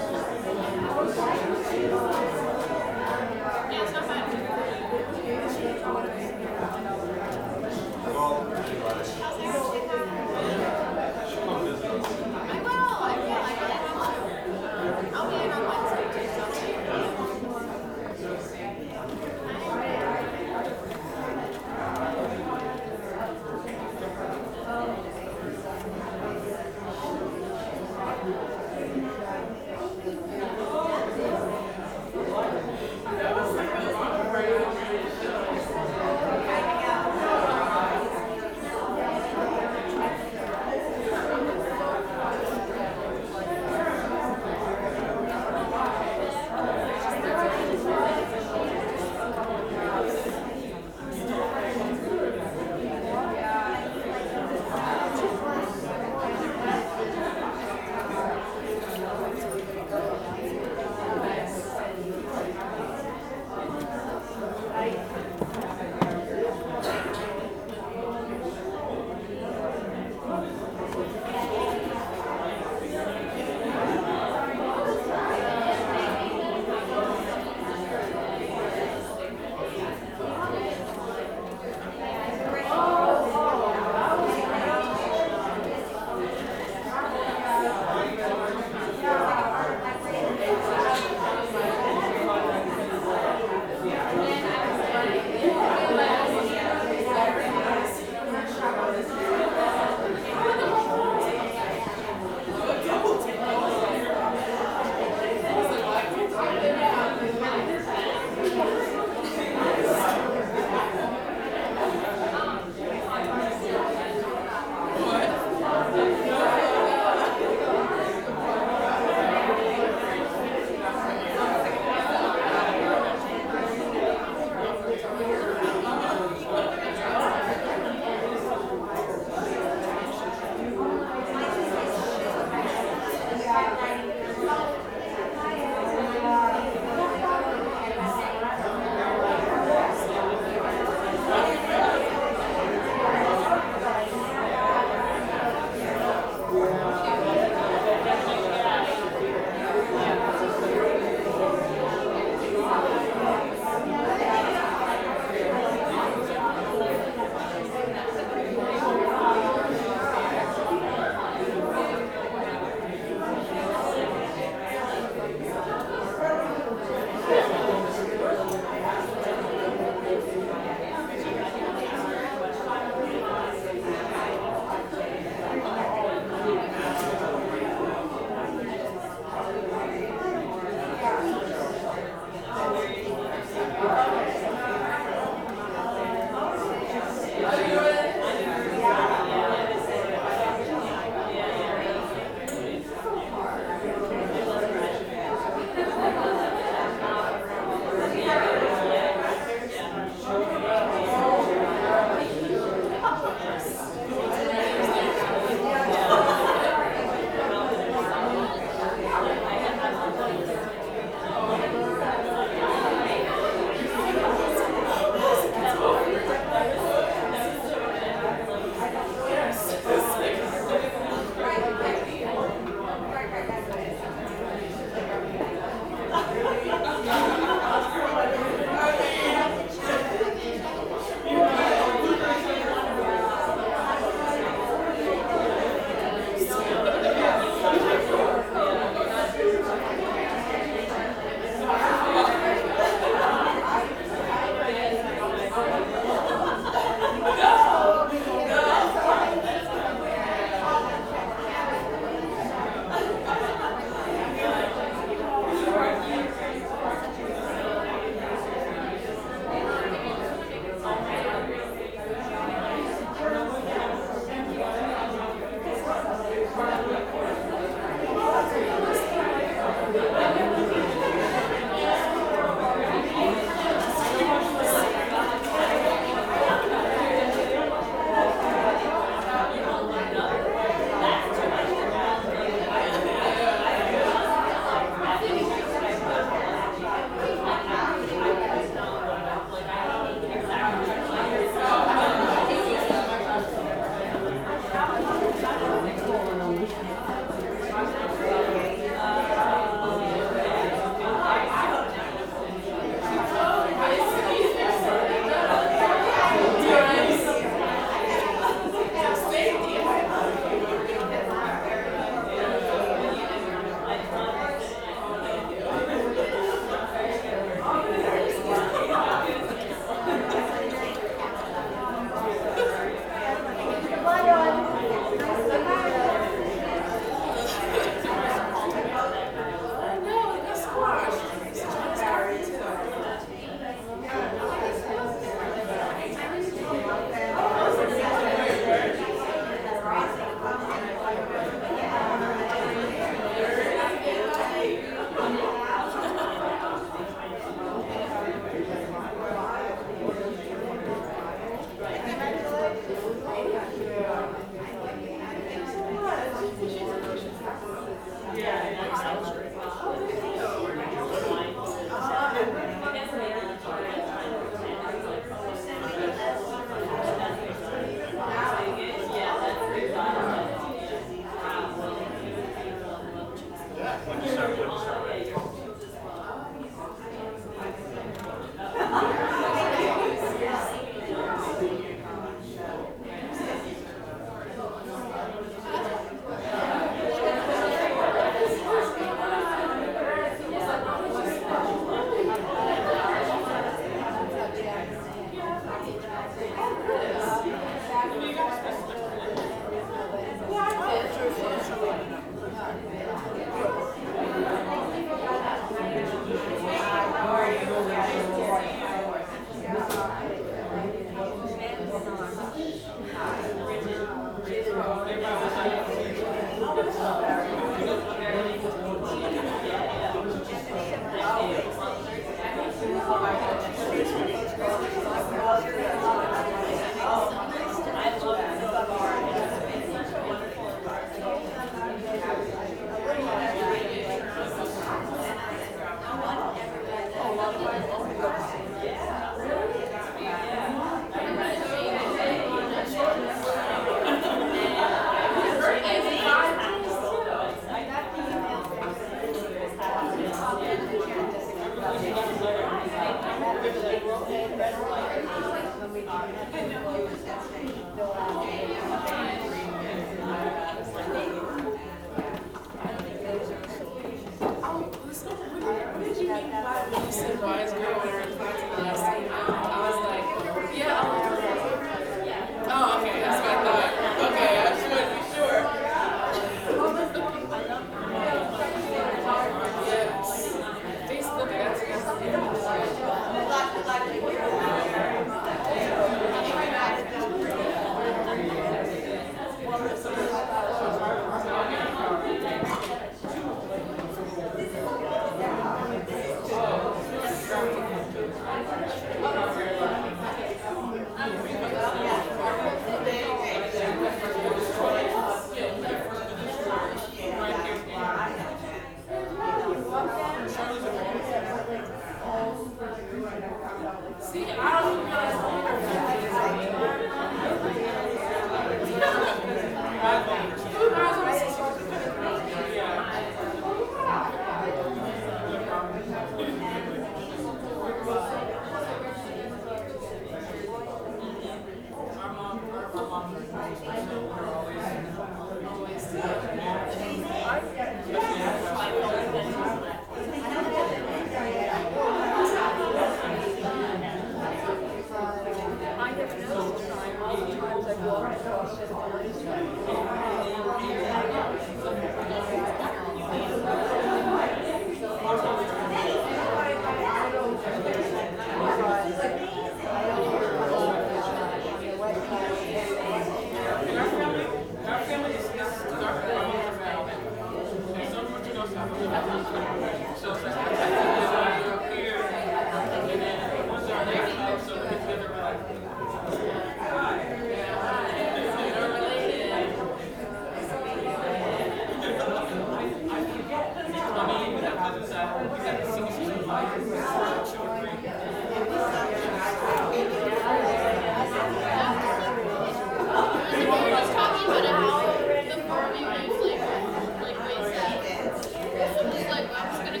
[SPEAKER 5] Like, I was gonna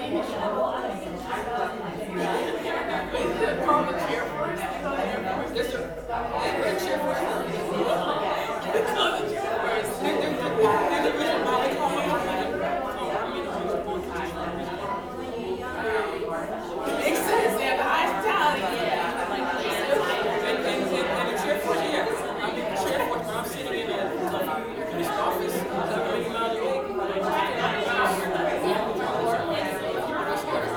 [SPEAKER 2] Yes, sir. Yeah, we're cheer for Makes sense, yeah, the hospitality, yeah. And, and, and, and the cheer for here. I'm in the cheer for, I'm sitting in a, in this office, I'm in the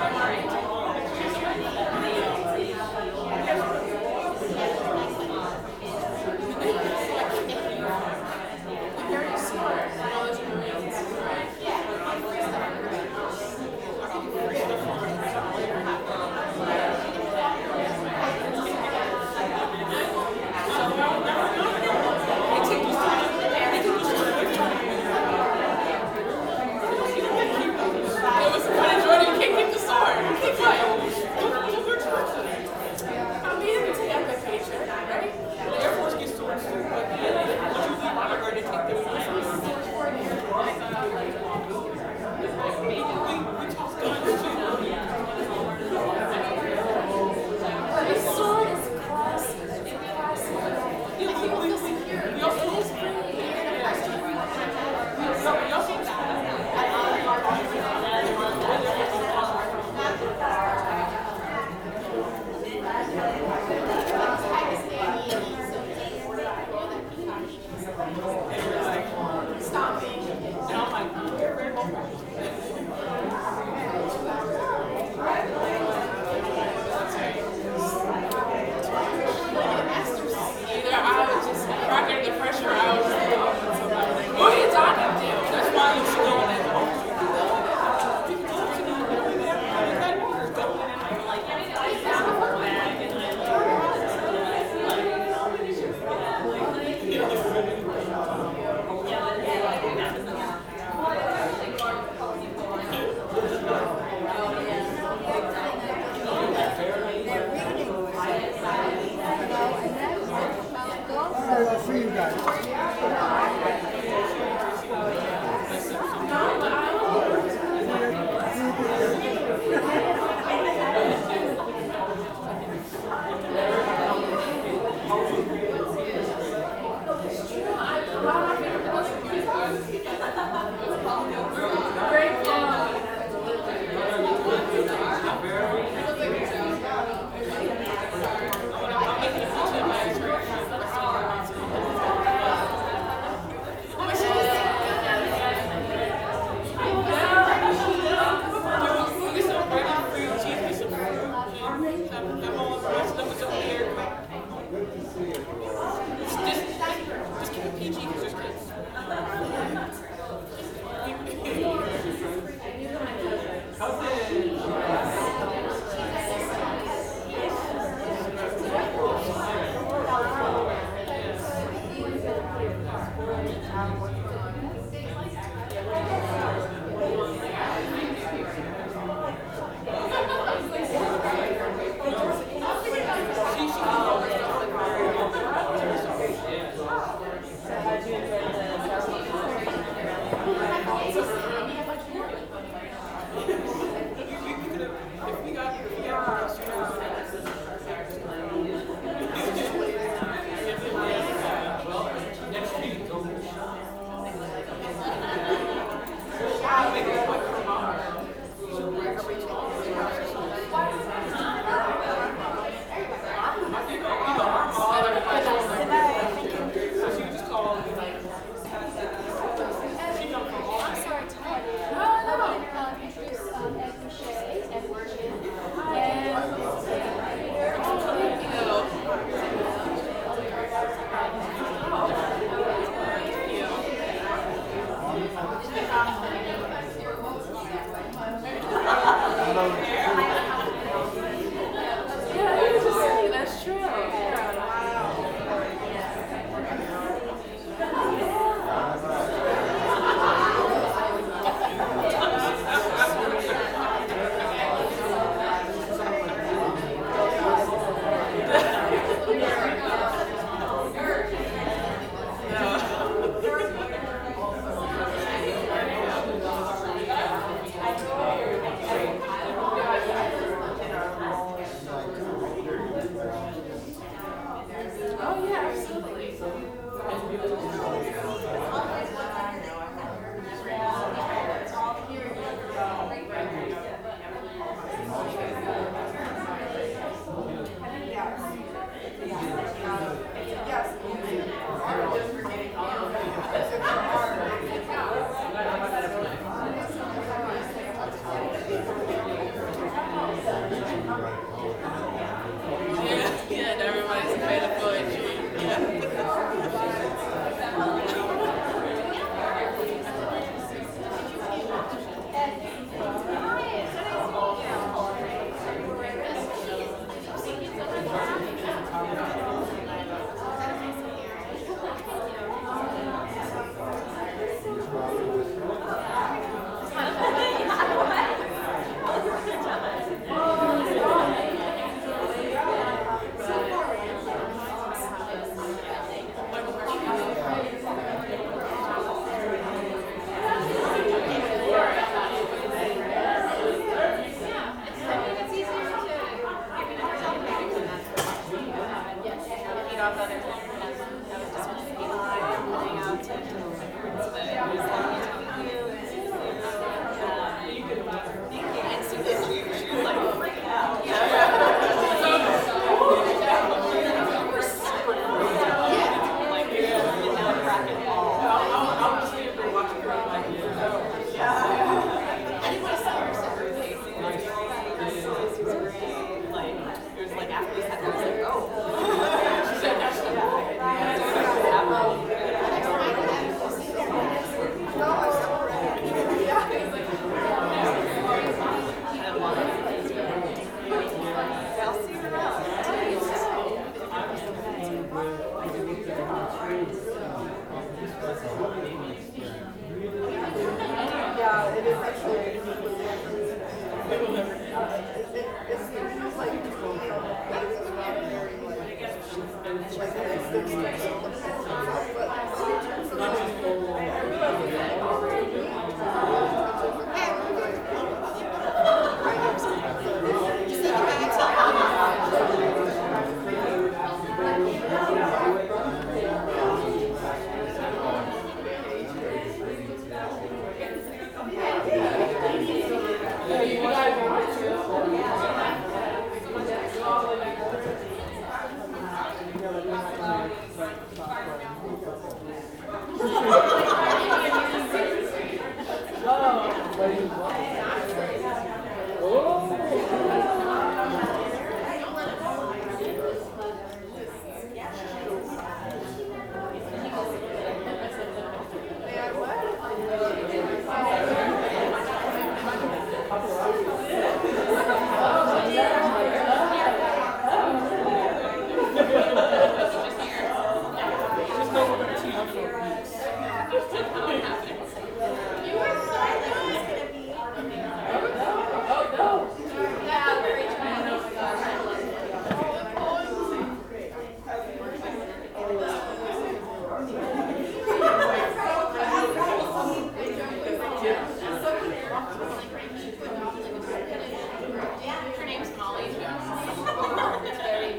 [SPEAKER 5] Her name's Molly. It's very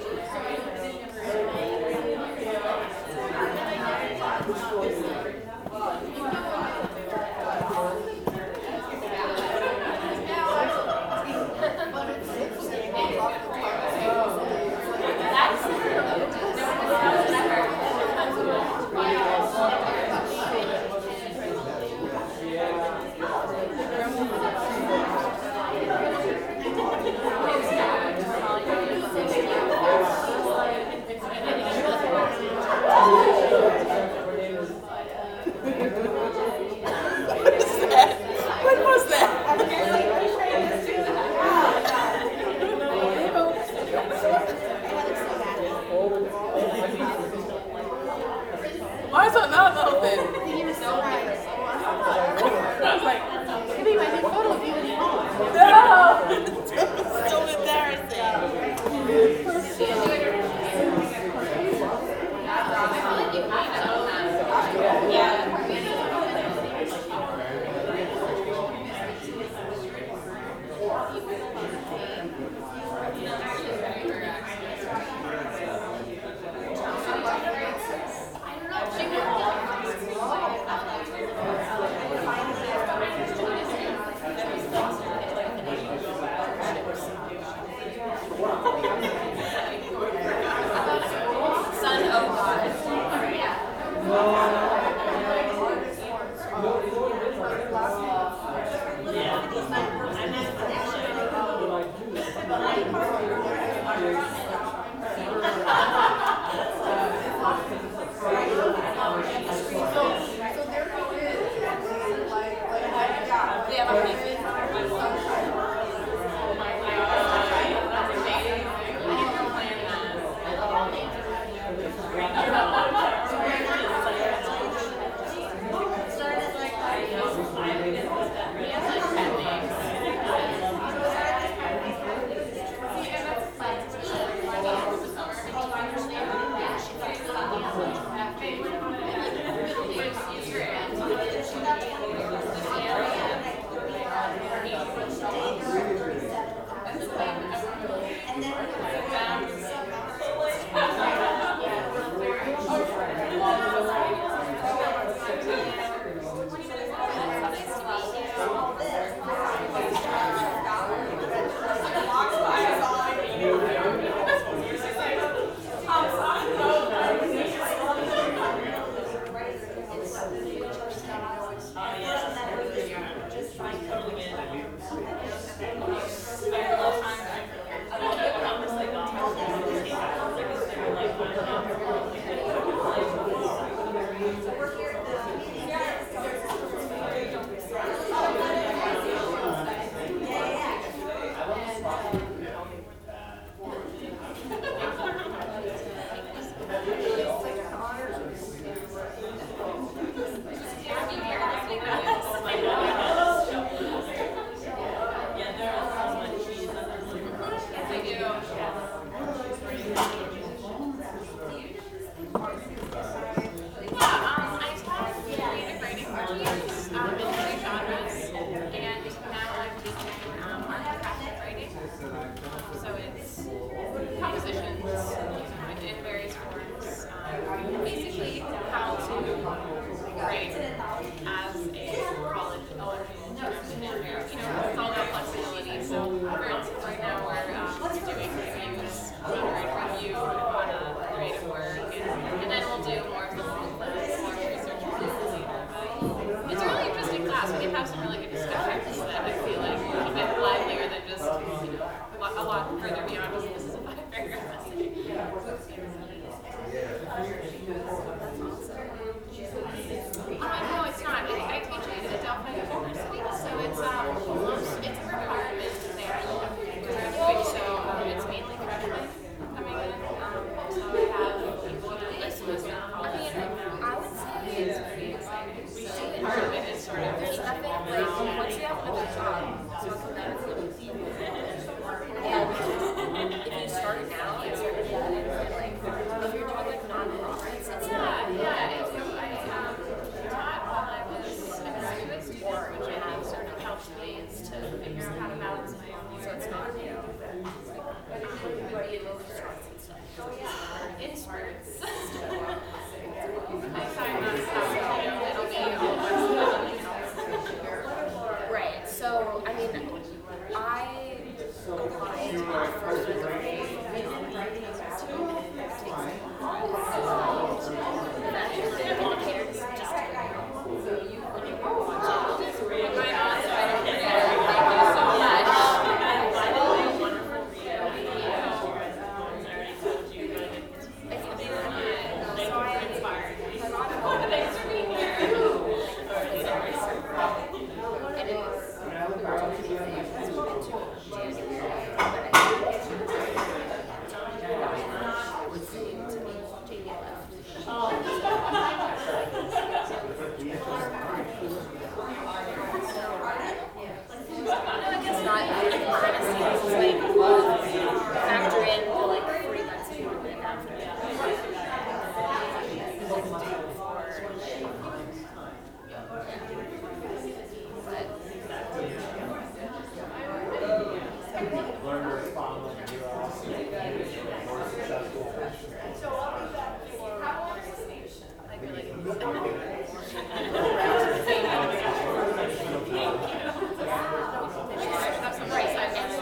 [SPEAKER 3] Why is it not open? I was like, maybe my new photo is even wrong. No! It's so
[SPEAKER 5] Son of God. walk further beyond just this is a five paragraph essay. Uh, no, it's not. I, I teach at Delphi University, so it's um, it's a requirement there. You have to graduate, so um, it's mainly freshmen coming in. Um, so I have people on this was now. I mean, I would say it's pretty exciting. So part of it is sort of there's nothing like once you have another job, so it's another thing. And if you start now, it's sort of like if you're doing like non-profits, it's yeah, yeah. It's I um taught while I was a graduate student, which I have sort of helped me is to figure out how to balance my own year. So it's not you know like um, be able to starts and stuff. In spurts. I find that's how you know it'll be a whole bunch of something else. Right. So I mean, I applied for the degree in writing as a student. And actually, indicators just so you when you go watch it. Right on, so I don't forget it. Thank you so much. I did a wonderful video. Thank you. So I inspired. Thanks for being here. It is. We were talking about it. It's been too January, but I think it's not listening to me. Jamie left. It's not, it kind of seems like factor in the like three months before and after.
[SPEAKER 8] Learn to respond when you're also more successful.
[SPEAKER 5] I feel like have some rice I guess.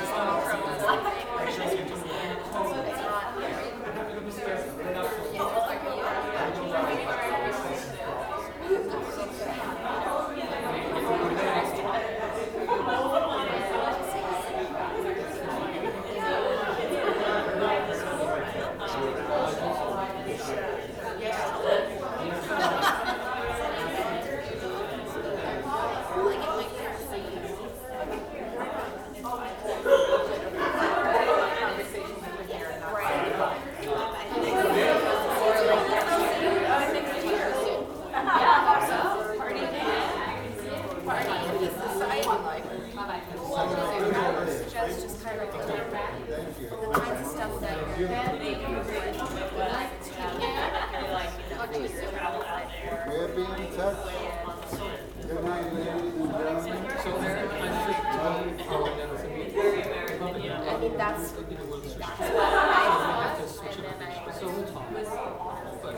[SPEAKER 8] We'll be in touch. Good night, ladies and gentlemen.
[SPEAKER 2] So there, I think, um, oh, yeah, that's a meeting.
[SPEAKER 5] I mean, that's,
[SPEAKER 2] You know, we'll just-
[SPEAKER 5] that's what I
[SPEAKER 2] have to
[SPEAKER 5] thought,
[SPEAKER 2] switch
[SPEAKER 5] and
[SPEAKER 2] it
[SPEAKER 5] then
[SPEAKER 2] up.
[SPEAKER 5] I.
[SPEAKER 2] So we'll talk. But-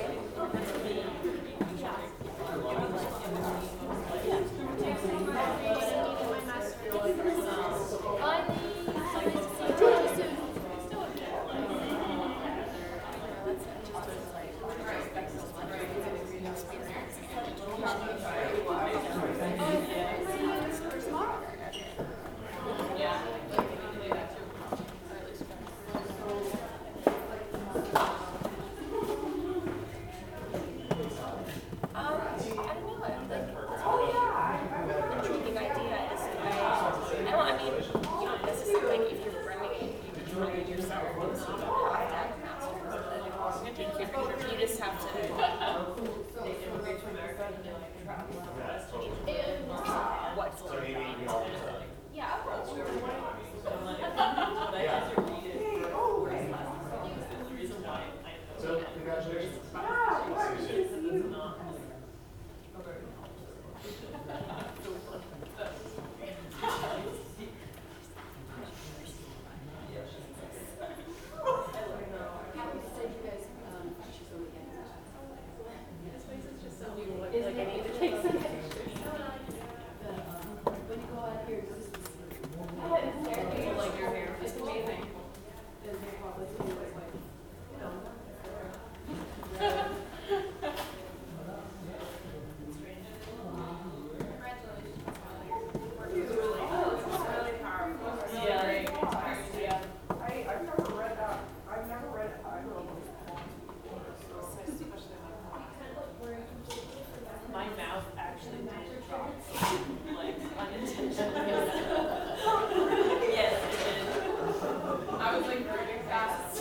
[SPEAKER 7] fast.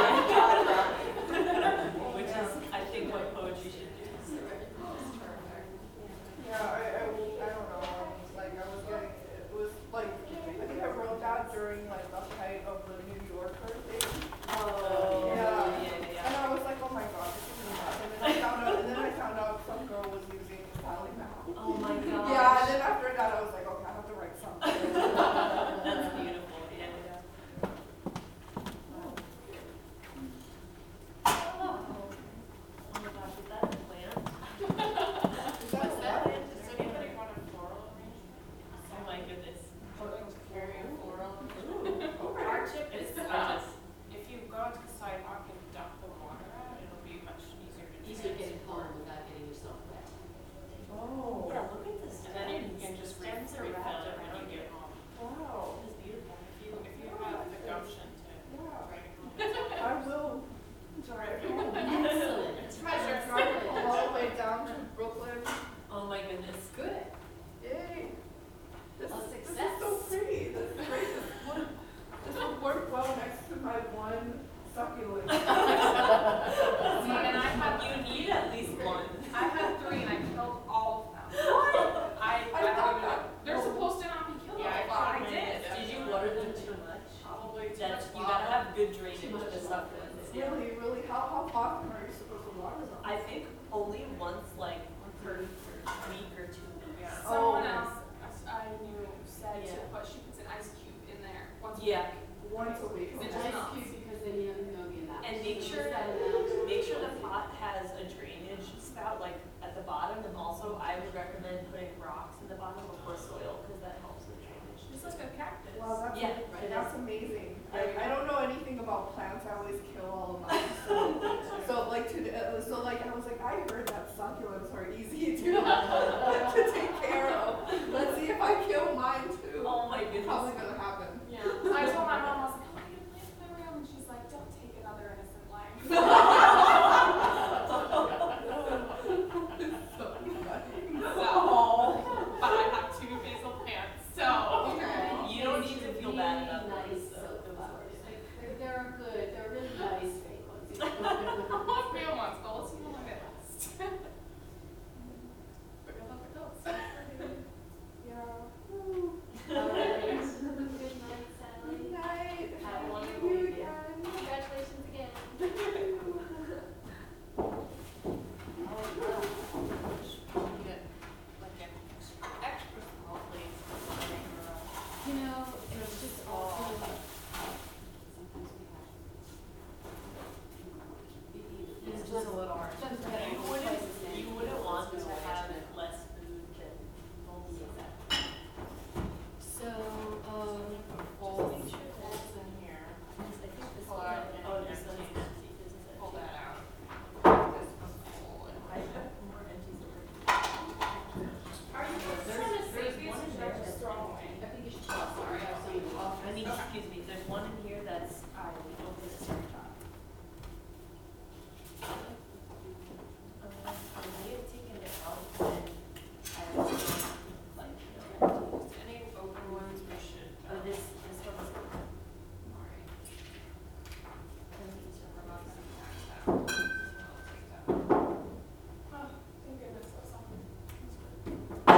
[SPEAKER 7] Which is, I think, what poetry should do.
[SPEAKER 9] Yeah, I, I, I don't know, like, I was getting, it was like, I think I wrote that during like the height of the New Yorker thing.
[SPEAKER 7] Oh,
[SPEAKER 9] Yeah.
[SPEAKER 7] yeah, yeah.
[SPEAKER 9] And I was like, oh my god, this is nuts. And then I found out, and then I found out some girl was using Sally Mouth.
[SPEAKER 7] Oh my gosh.
[SPEAKER 9] Yeah, and then after that I was like, okay, I have to write something.
[SPEAKER 7] That's beautiful, yeah, yeah. Oh my gosh, is that a plant?
[SPEAKER 9] What's that?
[SPEAKER 5] Does anybody want a floral arrangement?
[SPEAKER 7] Oh my goodness.
[SPEAKER 5] Carry a floral.
[SPEAKER 9] Okay.
[SPEAKER 5] Our tip is,
[SPEAKER 7] It's
[SPEAKER 5] uh,
[SPEAKER 7] gorgeous.
[SPEAKER 5] if you go out to the sidewalk and dump the water out, it'll be much easier to.
[SPEAKER 10] Easier to get it home without getting yourself wet.
[SPEAKER 9] Oh.
[SPEAKER 7] Yeah, look at this.
[SPEAKER 5] And then you can just re-
[SPEAKER 7] Stems are
[SPEAKER 5] refill
[SPEAKER 7] wrapped
[SPEAKER 5] it when
[SPEAKER 7] around
[SPEAKER 5] you
[SPEAKER 7] it.
[SPEAKER 5] get home.
[SPEAKER 9] Wow.
[SPEAKER 5] It's beautiful. If you, if you have the gumption to
[SPEAKER 9] Yeah.
[SPEAKER 5] bring it home.
[SPEAKER 9] I will drive home.
[SPEAKER 10] Excellent.
[SPEAKER 5] Treasure.
[SPEAKER 9] Drive all the way down to Brooklyn.
[SPEAKER 7] Oh my goodness.
[SPEAKER 10] Good.
[SPEAKER 9] Yay. This,
[SPEAKER 10] A
[SPEAKER 9] is- this is
[SPEAKER 10] success.
[SPEAKER 9] so pretty. This is great. This would, this would work well next to my one succulent.
[SPEAKER 5] See, and I had,
[SPEAKER 7] You need at least one.
[SPEAKER 5] I had three and I killed all of them.
[SPEAKER 7] What?
[SPEAKER 5] I,
[SPEAKER 9] I
[SPEAKER 5] I
[SPEAKER 9] thought
[SPEAKER 5] don't
[SPEAKER 9] that.
[SPEAKER 5] even, they're supposed to not be killed.
[SPEAKER 7] Yeah,
[SPEAKER 5] I,
[SPEAKER 7] I
[SPEAKER 5] did.
[SPEAKER 7] Did you water them too much?
[SPEAKER 5] Probably too
[SPEAKER 7] That's,
[SPEAKER 5] much
[SPEAKER 7] you gotta
[SPEAKER 5] lava.
[SPEAKER 7] have good drainage to supplements. Yeah.
[SPEAKER 9] Really, really, how, how often are you supposed to water them?
[SPEAKER 7] I think only once, like, per week or two weeks.
[SPEAKER 5] Yeah.
[SPEAKER 9] Oh.
[SPEAKER 5] Someone else I knew said to
[SPEAKER 7] Yeah.
[SPEAKER 5] put, she puts an ice cube in there once a
[SPEAKER 7] Yeah.
[SPEAKER 5] week.
[SPEAKER 9] Once a week.
[SPEAKER 5] Is it
[SPEAKER 10] Ice
[SPEAKER 5] just
[SPEAKER 10] cube because then you don't know the amount.
[SPEAKER 7] And make
[SPEAKER 10] So
[SPEAKER 7] sure,
[SPEAKER 10] just that amount.
[SPEAKER 7] make sure the pot has a drainage spout, like, at the bottom, and also I would recommend putting rocks in the bottom before soil, because that helps with drainage.
[SPEAKER 5] It's like a cactus.
[SPEAKER 9] Wow, that's,
[SPEAKER 7] Yeah,
[SPEAKER 9] a-
[SPEAKER 7] it
[SPEAKER 9] that's
[SPEAKER 7] is.
[SPEAKER 9] amazing.
[SPEAKER 7] There you
[SPEAKER 9] I, I
[SPEAKER 7] go.
[SPEAKER 9] don't know anything about plants. I always kill all of mine. So, so like to, uh, so like I was like, I heard that succulents are easy to to take care of. Let's see if I kill mine too.
[SPEAKER 7] Oh my goodness.
[SPEAKER 9] Probably gonna happen.
[SPEAKER 5] Yeah. I told my mom, I was like, oh, I'm gonna plant my room, and she's like, don't take another innocent life.
[SPEAKER 9] So funny.
[SPEAKER 5] So, but I have two basil plants, so.
[SPEAKER 9] Okay.
[SPEAKER 7] You don't need to feel bad about
[SPEAKER 10] Really
[SPEAKER 7] those,
[SPEAKER 10] nice
[SPEAKER 7] so those are-
[SPEAKER 10] flowers. Like, They're, they're good, they're really nice fake ones.
[SPEAKER 5] I want real ones, but let's see how long they last. But good luck with those.
[SPEAKER 9] Yeah.
[SPEAKER 10] All right. Good night, Sally.
[SPEAKER 9] Good night.
[SPEAKER 7] Have a
[SPEAKER 9] Thank
[SPEAKER 7] wonderful
[SPEAKER 9] you
[SPEAKER 7] weekend.
[SPEAKER 9] again.
[SPEAKER 10] Congratulations again.
[SPEAKER 5] Get like an extra, extra small place for something or else.
[SPEAKER 10] You know, it's just also, sometimes we have.
[SPEAKER 5] It's just a little hard.
[SPEAKER 10] Sometimes we
[SPEAKER 7] You
[SPEAKER 10] have
[SPEAKER 7] wouldn't,
[SPEAKER 10] places in-
[SPEAKER 7] you wouldn't want to
[SPEAKER 10] it's no
[SPEAKER 7] have
[SPEAKER 10] way.
[SPEAKER 7] less food than most of that.
[SPEAKER 10] So, um,
[SPEAKER 5] Pull
[SPEAKER 7] Just make sure that-
[SPEAKER 5] that's in here.
[SPEAKER 7] I think this
[SPEAKER 5] Pull
[SPEAKER 7] one,
[SPEAKER 5] out
[SPEAKER 7] oh,
[SPEAKER 5] and
[SPEAKER 7] this one is
[SPEAKER 5] empty.
[SPEAKER 7] empty, isn't it?
[SPEAKER 5] Pull that out. This one's full.
[SPEAKER 7] I have more empties over here.
[SPEAKER 5] Are you just
[SPEAKER 7] There's-
[SPEAKER 5] trying to
[SPEAKER 7] there's
[SPEAKER 5] save these
[SPEAKER 7] one
[SPEAKER 5] or
[SPEAKER 7] in
[SPEAKER 5] should I
[SPEAKER 7] there
[SPEAKER 5] just
[SPEAKER 7] that's-
[SPEAKER 5] throw them away?
[SPEAKER 10] I think you should tell us, sorry, I have some off.
[SPEAKER 7] I mean, excuse me, there's one in here that's, I will open this very top. Um, I may have taken it out, and I was like, you know,
[SPEAKER 5] Any open ones we should.
[SPEAKER 7] oh, this, this one is,
[SPEAKER 5] Alright.
[SPEAKER 7] and these are
[SPEAKER 5] We're not
[SPEAKER 7] rocks.
[SPEAKER 5] gonna tax that. This one I'll take that. Oh, thank goodness, that's something. That's good.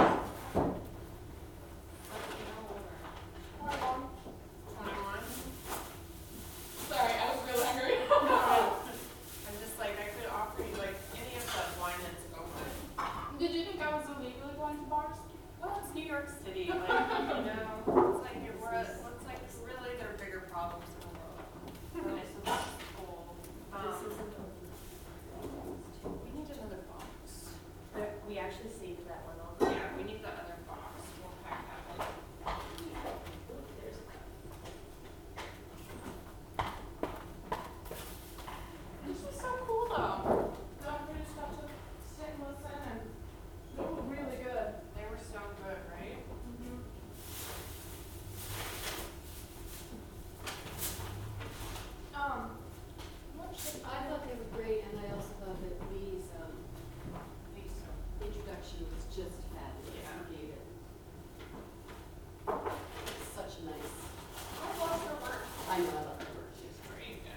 [SPEAKER 5] Hi, Mom. twenty-one. Sorry, I was really hungry. I'm just like, I could offer you like any of that wine that's open. Did you think I was illegally going to bars? Well, it's New York City, like, you know, it's like, it- we're, it's like, really, there are bigger problems in the world. Okay, so this is cool.
[SPEAKER 7] This
[SPEAKER 5] Um,
[SPEAKER 7] isn't open.
[SPEAKER 5] we need another box.
[SPEAKER 7] There, we actually saved that one off.
[SPEAKER 5] Yeah, we need the other box. We'll pack that one.
[SPEAKER 7] There's a cup.
[SPEAKER 5] This is so cool though. The everybody just got to sit and listen and they were really good. They were so good, right? Mm-hmm. Um, what should
[SPEAKER 10] I thought they were great, and I also thought that Lee's, um,
[SPEAKER 5] These two.
[SPEAKER 10] introduction was just fabulous.
[SPEAKER 5] Yeah.
[SPEAKER 10] You gave it such a nice,
[SPEAKER 5] I love her work.
[SPEAKER 10] I know, I love her work. She's
[SPEAKER 5] Great, yeah.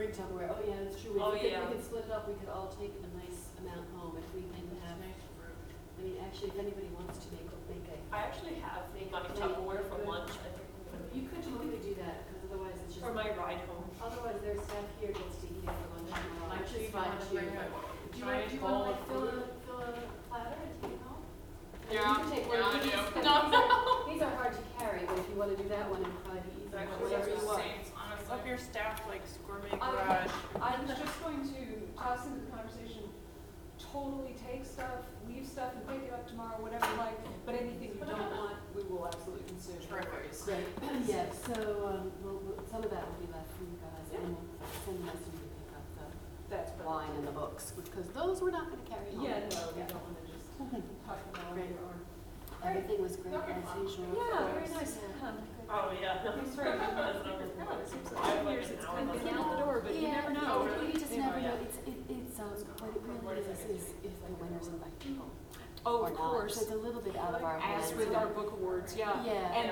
[SPEAKER 10] heard Tupperware, oh yeah, that's true, we
[SPEAKER 11] Oh,
[SPEAKER 10] could,
[SPEAKER 11] yeah.
[SPEAKER 10] we could split it up, we could all take a nice amount home if we can have, I mean, actually, if anybody wants to make, make a,
[SPEAKER 11] I actually have
[SPEAKER 10] Make
[SPEAKER 11] my
[SPEAKER 10] a plate.
[SPEAKER 11] Tupperware for
[SPEAKER 10] Good.
[SPEAKER 11] lunch. I think I'm gonna
[SPEAKER 10] you
[SPEAKER 11] make
[SPEAKER 10] could totally do that, because otherwise it's just.
[SPEAKER 11] for my ride home.
[SPEAKER 10] Otherwise, their staff here gets to eat it for lunch tomorrow, which
[SPEAKER 11] Actually,
[SPEAKER 10] is fine
[SPEAKER 11] wanna
[SPEAKER 10] too.
[SPEAKER 11] bring a
[SPEAKER 10] Do you want,
[SPEAKER 11] giant
[SPEAKER 10] do you want
[SPEAKER 11] bowl
[SPEAKER 10] to like
[SPEAKER 11] of
[SPEAKER 10] fill a,
[SPEAKER 11] food.
[SPEAKER 10] fill a platter and take it home? And
[SPEAKER 11] Yeah,
[SPEAKER 10] you can take one
[SPEAKER 11] yeah,
[SPEAKER 10] of
[SPEAKER 11] I
[SPEAKER 10] these,
[SPEAKER 11] do.
[SPEAKER 10] 'cause
[SPEAKER 11] No,
[SPEAKER 10] these- These are hard to carry, but if you want to do that one, it'd probably be easier. Whatever you want.
[SPEAKER 11] Up your staff likes gourmet
[SPEAKER 9] I-
[SPEAKER 11] garage.
[SPEAKER 9] I was just going to toss into the conversation, totally take stuff, leave stuff and pick it up tomorrow, whatever you like, but anything you don't want, we will absolutely consume.
[SPEAKER 11] Terrific.
[SPEAKER 10] Great, yeah, so, um, we'll, we'll- some of that will be left for you guys, and we'll send the rest of you to pick up the
[SPEAKER 9] That's
[SPEAKER 10] wine and the books, because those we're not gonna carry home.
[SPEAKER 9] Yeah, no, we don't wanna just talk about
[SPEAKER 10] Great.
[SPEAKER 9] it or.
[SPEAKER 10] Everything was great
[SPEAKER 11] Okay.
[SPEAKER 10] as usual.
[SPEAKER 9] Yeah, very nice.
[SPEAKER 10] Yeah.
[SPEAKER 11] Oh, yeah.
[SPEAKER 9] Thanks for having us.
[SPEAKER 11] It
[SPEAKER 9] seems like two years it's kind of been out the door, but you
[SPEAKER 10] Yeah,
[SPEAKER 9] never know.
[SPEAKER 10] You just
[SPEAKER 11] Yeah.
[SPEAKER 10] never know, it's, it, it's, um, what it really is, is if the winners invite people.
[SPEAKER 9] Oh,
[SPEAKER 10] or
[SPEAKER 9] of
[SPEAKER 10] not.
[SPEAKER 9] course.
[SPEAKER 10] So it's a little bit out of our hands.
[SPEAKER 9] As with our book awards, yeah.
[SPEAKER 10] Yeah.
[SPEAKER 9] And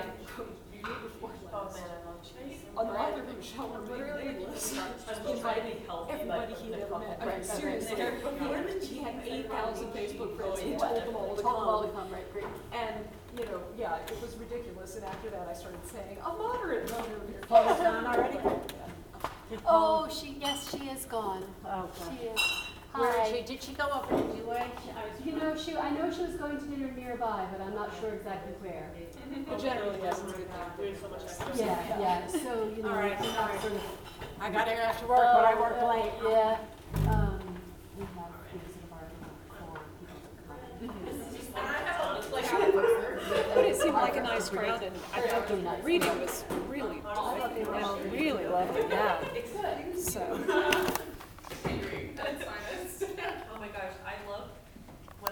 [SPEAKER 11] Oh, man, I love cheese.
[SPEAKER 9] on the author who shall literally list invited everybody he never met. I mean,
[SPEAKER 10] Right,
[SPEAKER 9] seriously,
[SPEAKER 10] right, right.
[SPEAKER 9] he had eight thousand Facebook friends, he
[SPEAKER 11] Oh, yeah.
[SPEAKER 9] told them all to
[SPEAKER 10] Told them all to
[SPEAKER 9] come.
[SPEAKER 10] come, right, great.
[SPEAKER 9] And, you know, yeah, it was ridiculous, and after that I started saying, a moderate voter here.
[SPEAKER 10] Paula's gone already?
[SPEAKER 9] Yeah.
[SPEAKER 10] Oh, she, yes, she is gone.
[SPEAKER 12] Oh,
[SPEAKER 10] She is.
[SPEAKER 12] Where is
[SPEAKER 10] Hi.
[SPEAKER 12] she? Did she go over to Dewey?
[SPEAKER 10] You know, she, I know she was going to dinner nearby, but I'm not sure exactly where.
[SPEAKER 9] But generally, yes, it's good.
[SPEAKER 11] Doing so much extra.
[SPEAKER 10] Yeah, yeah, so, you know,
[SPEAKER 12] All right,
[SPEAKER 10] it's
[SPEAKER 12] all
[SPEAKER 10] not
[SPEAKER 12] right.
[SPEAKER 10] sort of.
[SPEAKER 12] I got here after work, but I worked
[SPEAKER 10] Uh,
[SPEAKER 12] late.
[SPEAKER 10] Yeah, um, we have things sort of argument for people to come in.
[SPEAKER 11] And I have a, like,
[SPEAKER 9] But it seemed like a nice crowd, and I
[SPEAKER 10] Very
[SPEAKER 9] thought the
[SPEAKER 10] nice.
[SPEAKER 9] reading was really, really lovely, yeah. So.
[SPEAKER 11] Oh my gosh, I love